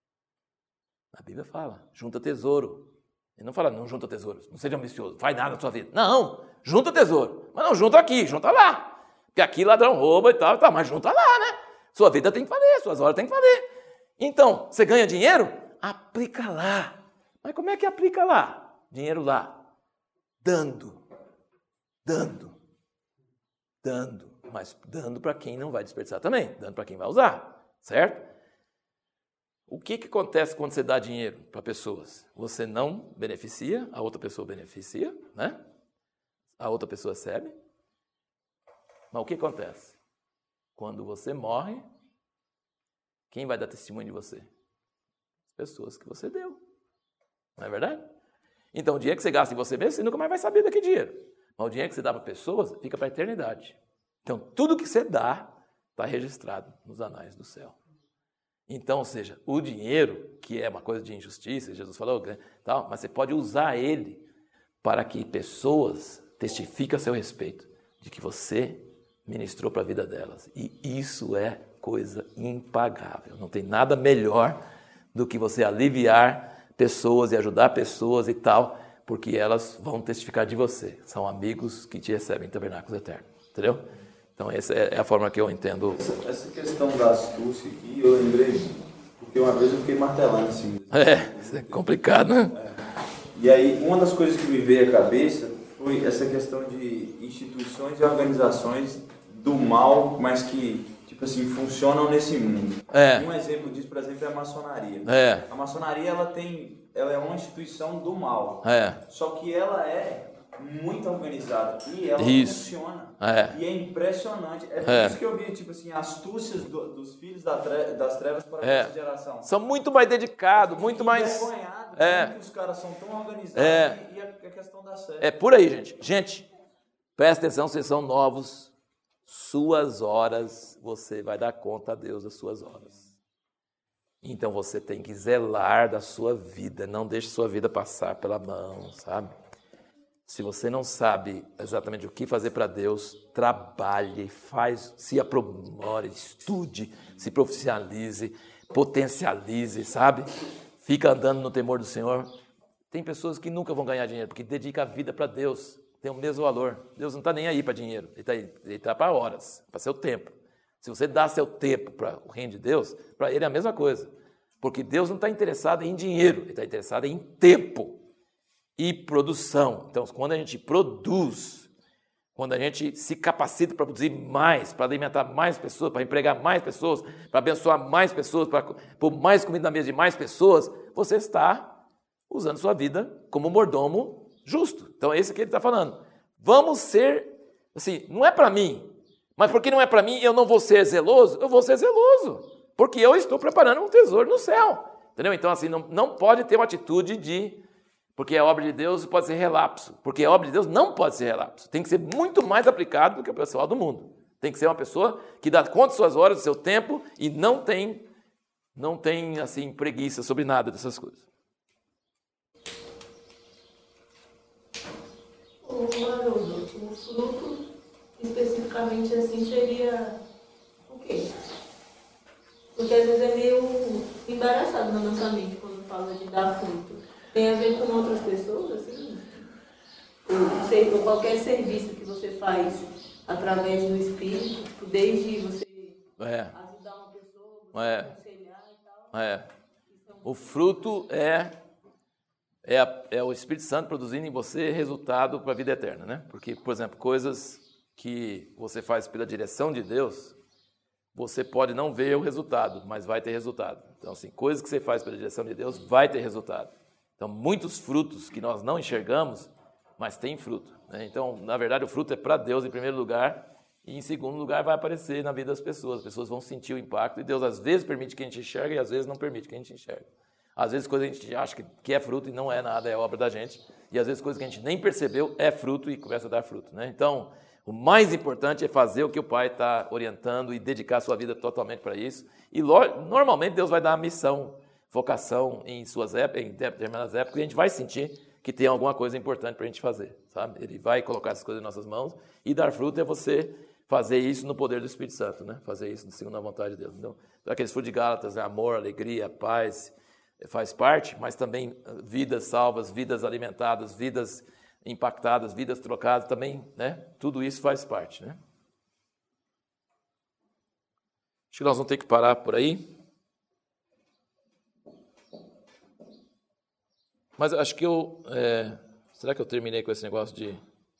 A Bíblia fala, junta tesouro. Ele não fala, não junta tesouro, não seja ambicioso, faz nada na sua vida. Não, junta tesouro. Mas não junta aqui, junta lá. Porque aqui ladrão rouba e tal, e tal, mas junta lá, né? Sua vida tem que valer, suas horas tem que valer. Então, você ganha dinheiro? Aplica lá. Mas como é que aplica lá? Dinheiro lá. Dando. Dando. Dando. Mas dando para quem não vai desperdiçar também. Dando para quem vai usar. Certo? O que, que acontece quando você dá dinheiro para pessoas? Você não beneficia, a outra pessoa beneficia, né? A outra pessoa recebe. Mas o que acontece? Quando você morre, quem vai dar testemunho de você? As pessoas que você deu. Não é verdade? Então, o dinheiro que você gasta em você mesmo, você nunca mais vai saber daquele dinheiro. Mas o dinheiro que você dá para pessoas, fica para a eternidade. Então, tudo que você dá, está registrado nos anais do céu. Então, ou seja, o dinheiro, que é uma coisa de injustiça, Jesus falou, tal, mas você pode usar ele para que pessoas testifiquem a seu respeito de que você ministrou para a vida delas. E isso é coisa impagável. Não tem nada melhor do que você aliviar pessoas e ajudar pessoas e tal, porque elas vão testificar de você. São amigos que te recebem em tabernáculos eternos. Entendeu? Então, essa é a forma que eu entendo. Essa questão da astúcia aqui, eu lembrei, porque uma vez eu fiquei martelando assim. É, isso é complicado, né? É. E aí, uma das coisas que me veio à cabeça foi essa questão de instituições e organizações do mal, mas que, tipo assim, funcionam nesse mundo. É. Um exemplo disso, por exemplo, é a maçonaria. É. A maçonaria, ela tem, ela é uma instituição do mal. É. Só que ela é muito organizada. E ela Isso. funciona. É. E é impressionante. É por É. isso que eu vi, tipo assim, astúcias do, dos filhos da tre- das trevas para É. essa geração. São muito mais dedicados, muito mais... Envergonhado, É. como que os caras são tão organizados É. e, e a, a questão da certo. É por aí, gente. Gente, presta atenção, vocês são novos. Suas horas, você vai dar conta a Deus das suas horas. Então você tem que zelar da sua vida, não deixe sua vida passar pela mão, sabe? Se você não sabe exatamente o que fazer para Deus, trabalhe, faz, se aprimore, estude, se profissionalize, potencialize, sabe? Fica andando no temor do Senhor. Tem pessoas que nunca vão ganhar dinheiro, porque dedicam a vida para Deus, tem o mesmo valor. Deus não está nem aí para dinheiro, Ele está tá para horas, para seu tempo. Se você dá seu tempo para o reino de Deus, para Ele é a mesma coisa. Porque Deus não está interessado em dinheiro, Ele está interessado em tempo e produção. Então, quando a gente produz, quando a gente se capacita para produzir mais, para alimentar mais pessoas, para empregar mais pessoas, para abençoar mais pessoas, para pôr mais comida na mesa de mais pessoas, você está usando sua vida como mordomo justo. Então, é isso que ele está falando. Vamos ser, assim, não é para mim, mas porque não é para mim, eu não vou ser zeloso, eu vou ser zeloso, porque eu estou preparando um tesouro no céu, entendeu? Então, assim, não, não pode ter uma atitude de, porque é obra de Deus, pode ser relapso, porque a obra de Deus não pode ser relapso, tem que ser muito mais aplicado do que o pessoal do mundo, tem que ser uma pessoa que dá conta de suas horas, do seu tempo, e não tem, não tem, assim, preguiça sobre nada dessas coisas. O Haroldo, o fruto especificamente assim seria o quê? Porque às vezes é meio embaraçado na nossa mente quando fala de dar fruto. Tem a ver com outras pessoas, assim? Ou, sei, ou qualquer serviço que você faz através do Espírito, tipo, desde você É. ajudar uma pessoa, você É. aconselhar e tal. É. O fruto é, é, a, é o Espírito Santo produzindo em você resultado para a vida eterna, né? Porque, por exemplo, coisas que você faz pela direção de Deus, você pode não ver o resultado, mas vai ter resultado. Então, assim, coisas que você faz pela direção de Deus, vai ter resultado. Então, muitos frutos que nós não enxergamos, mas tem fruto, né? Então, na verdade, o fruto é para Deus em primeiro lugar, e em segundo lugar vai aparecer na vida das pessoas. As pessoas vão sentir o impacto, e Deus às vezes permite que a gente enxergue, e às vezes não permite que a gente enxergue. Às vezes coisas que a gente acha que, que é fruto e não é nada, é obra da gente, e às vezes coisas que a gente nem percebeu é fruto e começa a dar fruto, né? Então, o mais importante é fazer o que o Pai está orientando e dedicar a sua vida totalmente para isso. E normalmente Deus vai dar a missão, vocação em suas épocas, em determinadas épocas, e a gente vai sentir que tem alguma coisa importante para a gente fazer, sabe? Ele vai colocar essas coisas em nossas mãos, e dar fruto é você fazer isso no poder do Espírito Santo, né? Fazer isso segundo a vontade de Deus. Então, aqueles frutos de Gálatas, né? Amor, alegria, paz, faz parte, mas também vidas salvas, vidas alimentadas, vidas impactadas, vidas trocadas também, né? Tudo isso faz parte, né? Acho que nós vamos ter que parar por aí. Mas acho que eu... É, será que eu terminei com esse negócio de...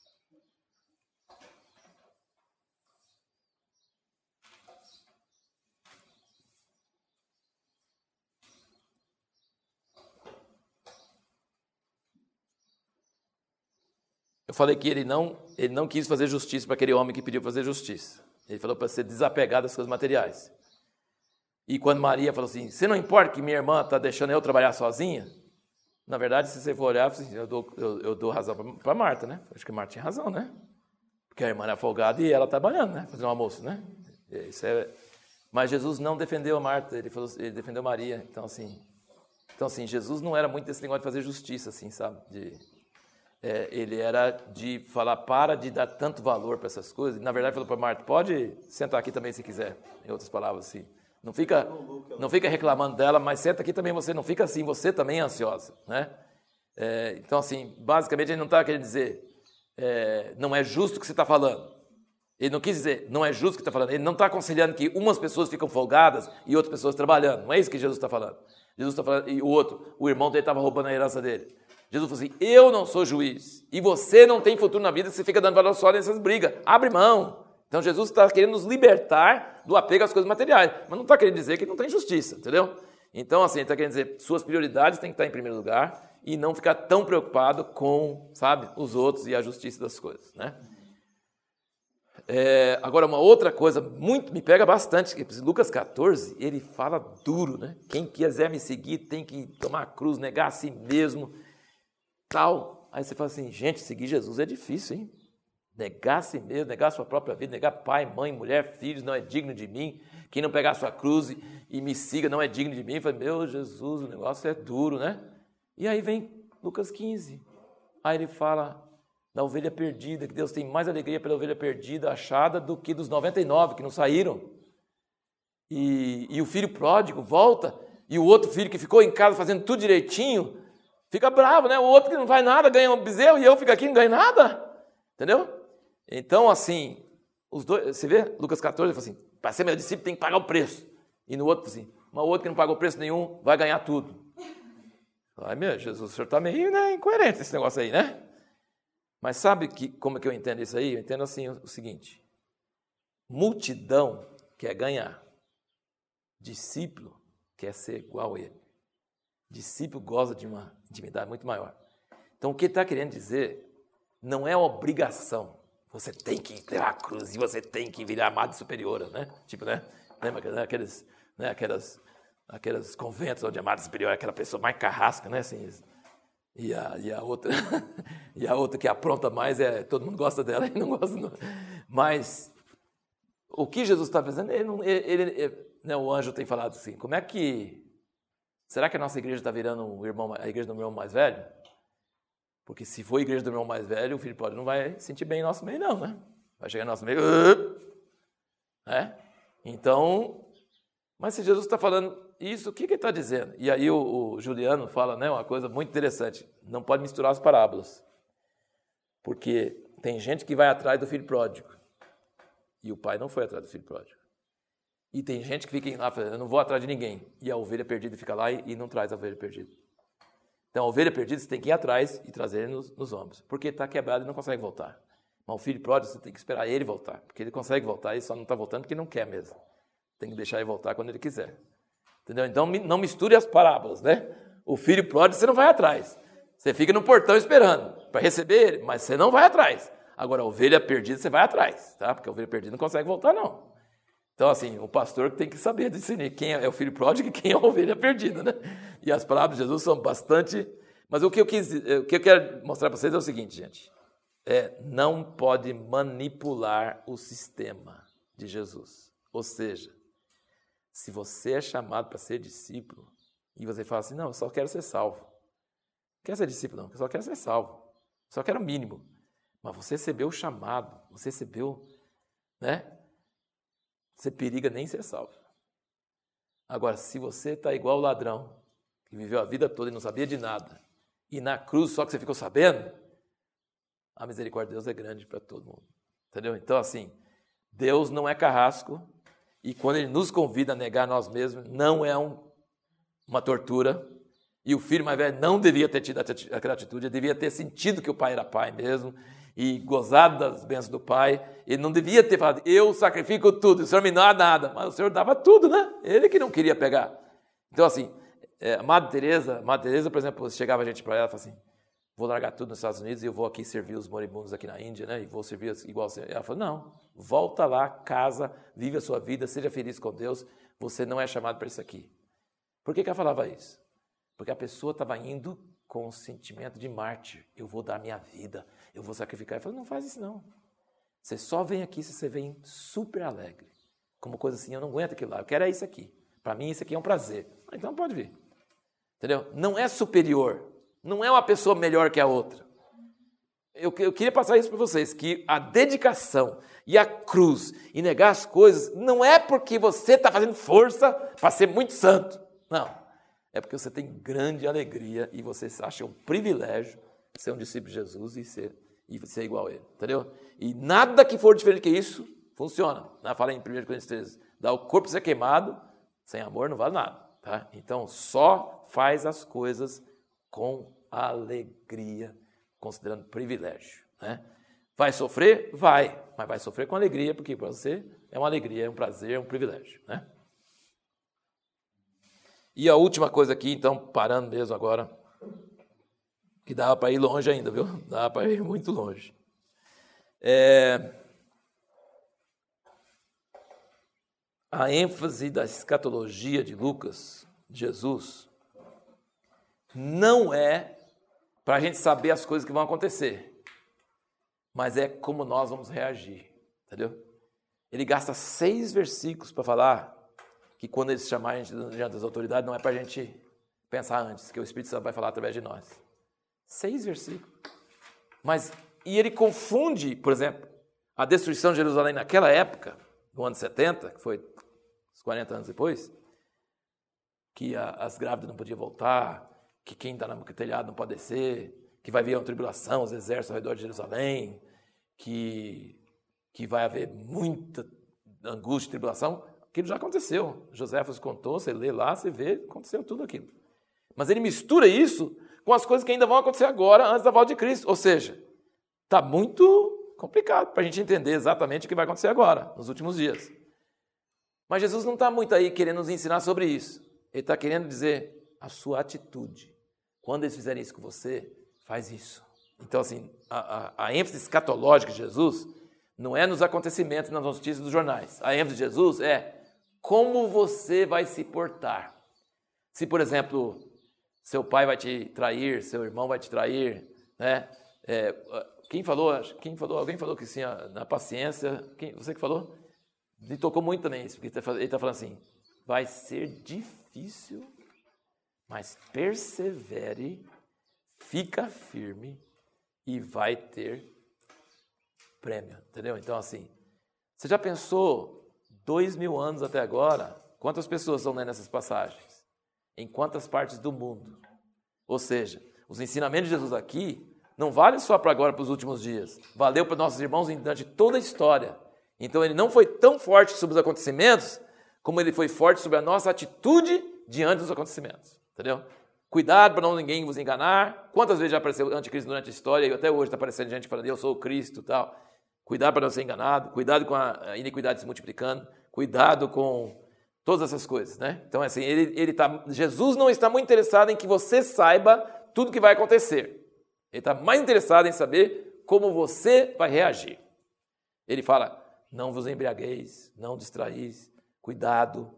Eu falei que ele não, ele não quis fazer justiça para aquele homem que pediu fazer justiça. Ele falou para ser desapegado das coisas materiais. E quando Maria falou assim, você não importa que minha irmã está deixando eu trabalhar sozinha? Na verdade, se você for olhar, eu dou, eu, eu dou razão para Marta, né? Acho que Marta tinha razão, né? Porque a irmã era folgada e ela trabalhando, né? Fazendo um almoço, né? Isso é... Mas Jesus não defendeu a Marta, ele, falou, ele defendeu Maria. Então assim, então, assim, Jesus não era muito desse negócio de fazer justiça, assim, sabe? De... É, ele era de falar, para de dar tanto valor para essas coisas. Na verdade, falou para Marta, pode sentar aqui também se quiser. Em outras palavras, assim. Não fica, não fica reclamando dela, mas senta aqui também você. Não fica assim, você também é ansiosa, né? É, então, assim, basicamente, ele não está querendo dizer, é, não é justo o que você está falando. Ele não quis dizer, não é justo o que está falando. Ele não está aconselhando que umas pessoas ficam folgadas e outras pessoas trabalhando. Não é isso que Jesus está falando. Jesus está falando, e o outro, o irmão dele estava roubando a herança dele. Jesus falou assim, eu não sou juiz, e você não tem futuro na vida, você fica dando valor só nessas brigas, abre mão. Então Jesus está querendo nos libertar do apego às coisas materiais, mas não está querendo dizer que não tem justiça, entendeu? Então assim, ele está querendo dizer, suas prioridades têm que estar em primeiro lugar, e não ficar tão preocupado com, sabe, os outros e a justiça das coisas, né? É, agora, uma outra coisa muito me pega bastante, que Lucas catorze, ele fala duro, né? Quem quiser me seguir tem que tomar a cruz, negar a si mesmo, tal. Aí você fala assim, gente, seguir Jesus é difícil, hein? Negar a si mesmo, negar a sua própria vida, negar pai, mãe, mulher, filhos, não é digno de mim. Quem não pegar a sua cruz e, e me siga não é digno de mim. Eu falei, meu Jesus, o negócio é duro, né? E aí vem Lucas quinze. Aí ele fala da ovelha perdida, que Deus tem mais alegria pela ovelha perdida, achada, do que dos noventa e nove que não saíram. E, e o filho pródigo volta, e o outro filho que ficou em casa fazendo tudo direitinho, fica bravo, né? O outro que não faz nada ganha um bezerro, e eu fico aqui e não ganho nada. Entendeu? Então, assim, os dois, você vê, Lucas catorze, ele fala assim, para ser meu discípulo tem que pagar o preço. E no outro, assim, mas o outro que não pagou preço nenhum vai ganhar tudo. Ai, meu Jesus, o senhor está meio, né, incoerente esse negócio aí, né? Mas sabe que, como é que eu entendo isso aí? Eu entendo assim o, o seguinte, multidão quer ganhar, discípulo quer ser igual a ele. Discípulo goza de uma intimidade muito maior. Então, o que ele está querendo dizer não é obrigação. Você tem que levar a cruz e você tem que virar amada superiora, né? Tipo, né? Lembra aqueles, né? Aquelas, aqueles conventos onde a amada superior é aquela pessoa mais carrasca, né? Assim, e, a, e, a outra, e a outra que apronta mais, é todo mundo gosta dela e não gosta. Não. Mas o que Jesus está fazendo, ele, não, ele, ele, né? O anjo tem falado assim, como é que... Será que a nossa igreja está virando o irmão, a igreja do meu irmão mais velho? Porque se for a igreja do meu irmão mais velho, o filho pródigo não vai sentir bem em nosso meio, não, né? Vai chegar em nosso meio, né? Então, mas se Jesus está falando isso, o que, que ele está dizendo? E aí o, o Juliano fala, né, uma coisa muito interessante, não pode misturar as parábolas, porque tem gente que vai atrás do filho pródigo, e o pai não foi atrás do filho pródigo. E tem gente que fica lá, eu não vou atrás de ninguém, e a ovelha perdida fica lá e, e não traz a ovelha perdida. Então, a ovelha perdida, você tem que ir atrás e trazer ele nos, nos ombros. Porque está quebrado e não consegue voltar. Mas o filho pródigo, você tem que esperar ele voltar. Porque ele consegue voltar e só não está voltando porque não quer mesmo. Tem que deixar ele voltar quando ele quiser. Entendeu? Então, não misture as parábolas, né? O filho pródigo, você não vai atrás. Você fica no portão esperando para receber ele, mas você não vai atrás. Agora, a ovelha perdida, você vai atrás, tá? Porque a ovelha perdida não consegue voltar, não. Então, assim, o pastor tem que saber discernir quem é o filho pródigo e quem é a ovelha perdida, né? E as palavras de Jesus são bastante... Mas o que eu, quis, o que eu quero mostrar para vocês é o seguinte, gente. É, não pode manipular o sistema de Jesus. Ou seja, se você é chamado para ser discípulo e você fala assim, não, eu só quero ser salvo. Não quero ser discípulo, não, eu só quero ser salvo. Só quero o mínimo. Mas você recebeu o chamado, você recebeu, né? Você periga nem ser salvo. Agora, se você está igual o ladrão, que viveu a vida toda e não sabia de nada, e na cruz só que você ficou sabendo, a misericórdia de Deus é grande para todo mundo. Entendeu? Então, assim, Deus não é carrasco, e quando Ele nos convida a negar nós mesmos, não é um, uma tortura, e o filho mais velho não devia ter tido aquela atitude, ele devia ter sentido que o pai era pai mesmo, e gozado das bênçãos do pai. Ele não devia ter falado, eu sacrifico tudo, o Senhor me não dá nada, mas o Senhor dava tudo, né? Ele que não queria pegar. Então, assim, é, a Madre Teresa, Madre Teresa, por exemplo, chegava a gente para ela e falava assim, vou largar tudo nos Estados Unidos e eu vou aqui servir os moribundos aqui na Índia, né? E vou servir igual você. Ela falou, não, volta lá, casa, vive a sua vida, seja feliz com Deus, você não é chamado para isso aqui. Por que que ela falava isso? Porque a pessoa estava indo com o sentimento de mártir, eu vou dar minha vida, eu vou sacrificar. Ele falou, não faz isso não. Você só vem aqui se você vem super alegre. Como coisa assim, eu não aguento aquilo lá, eu quero é isso aqui. Para mim isso aqui é um prazer. Então pode vir. Entendeu? Não é superior. Não é uma pessoa melhor que a outra. Eu, eu queria passar isso para vocês, que a dedicação e a cruz e negar as coisas não é porque você está fazendo força para ser muito santo. Não. É porque você tem grande alegria e você acha um privilégio ser um discípulo de Jesus e ser, e ser igual a ele. Entendeu? E nada que for diferente que isso funciona. Eu falei em primeira Coríntios treze, dá o corpo ser queimado, sem amor não vale nada. Tá? Então, só faz as coisas com alegria, considerando privilégio. Né? Vai sofrer? Vai. Mas vai sofrer com alegria, porque para você é uma alegria, é um prazer, é um privilégio. Né? E a última coisa aqui, então, parando mesmo agora, que dava para ir longe ainda, viu? Dava para ir muito longe. É... A ênfase da escatologia de Lucas, de Jesus, não é para a gente saber as coisas que vão acontecer, mas é como nós vamos reagir, entendeu? Ele gasta seis versículos para falar que quando eles chamarem a gente diante das autoridades, não é para a gente pensar antes, que o Espírito Santo vai falar através de nós. Seis versículos. Mas, e ele confunde, por exemplo, a destruição de Jerusalém naquela época, no ano setenta, que foi uns quarenta anos depois, que a, as grávidas não podiam voltar, que quem está no telhado não pode descer, que vai vir uma tribulação, os exércitos ao redor de Jerusalém, que, que vai haver muita angústia e tribulação. Aquilo já aconteceu. Joséfos contou, você lê lá, você vê, aconteceu tudo aquilo. Mas ele mistura isso com as coisas que ainda vão acontecer agora, antes da volta de Cristo. Ou seja, está muito complicado para a gente entender exatamente o que vai acontecer agora, nos últimos dias. Mas Jesus não está muito aí querendo nos ensinar sobre isso. Ele está querendo dizer a sua atitude. Quando eles fizerem isso com você, faz isso. Então, assim, a, a, a ênfase escatológica de Jesus não é nos acontecimentos, nas notícias dos jornais. A ênfase de Jesus é como você vai se portar. Se, por exemplo, seu pai vai te trair, seu irmão vai te trair, né? É, quem falou? Quem falou? Alguém falou que sim, na paciência. Quem, você que falou? Me tocou muito também isso, porque ele está falando assim, vai ser difícil, mas persevere, fica firme e vai ter prêmio, entendeu? Então, assim, você já pensou dois mil anos até agora, quantas pessoas estão lendo essas passagens? Em quantas partes do mundo? Ou seja, os ensinamentos de Jesus aqui não valem só para agora, para os últimos dias. Valeu para nossos irmãos durante toda a história. Então, ele não foi tão forte sobre os acontecimentos, como ele foi forte sobre a nossa atitude diante dos acontecimentos. Entendeu? Cuidado para não ninguém vos enganar. Quantas vezes já apareceu o anticristo durante a história e até hoje está aparecendo gente falando, eu sou o Cristo e tal. Cuidado para não ser enganado. Cuidado com a iniquidade se multiplicando. Cuidado com todas essas coisas, né? Então, assim, ele, ele tá, Jesus não está muito interessado em que você saiba tudo o que vai acontecer. Ele está mais interessado em saber como você vai reagir. Ele fala, não vos embriagueis, não distraís, cuidado,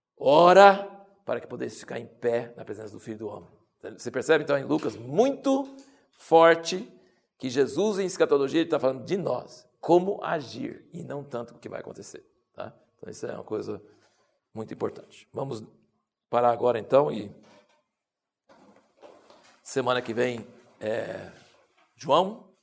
ora para que podeis ficar em pé na presença do Filho do Homem. Você percebe, então, em Lucas, muito forte, que Jesus, em escatologia, ele está falando de nós, como agir, e não tanto o que vai acontecer. Tá? Então, isso é uma coisa muito importante. Vamos parar agora, então, e semana que vem é João,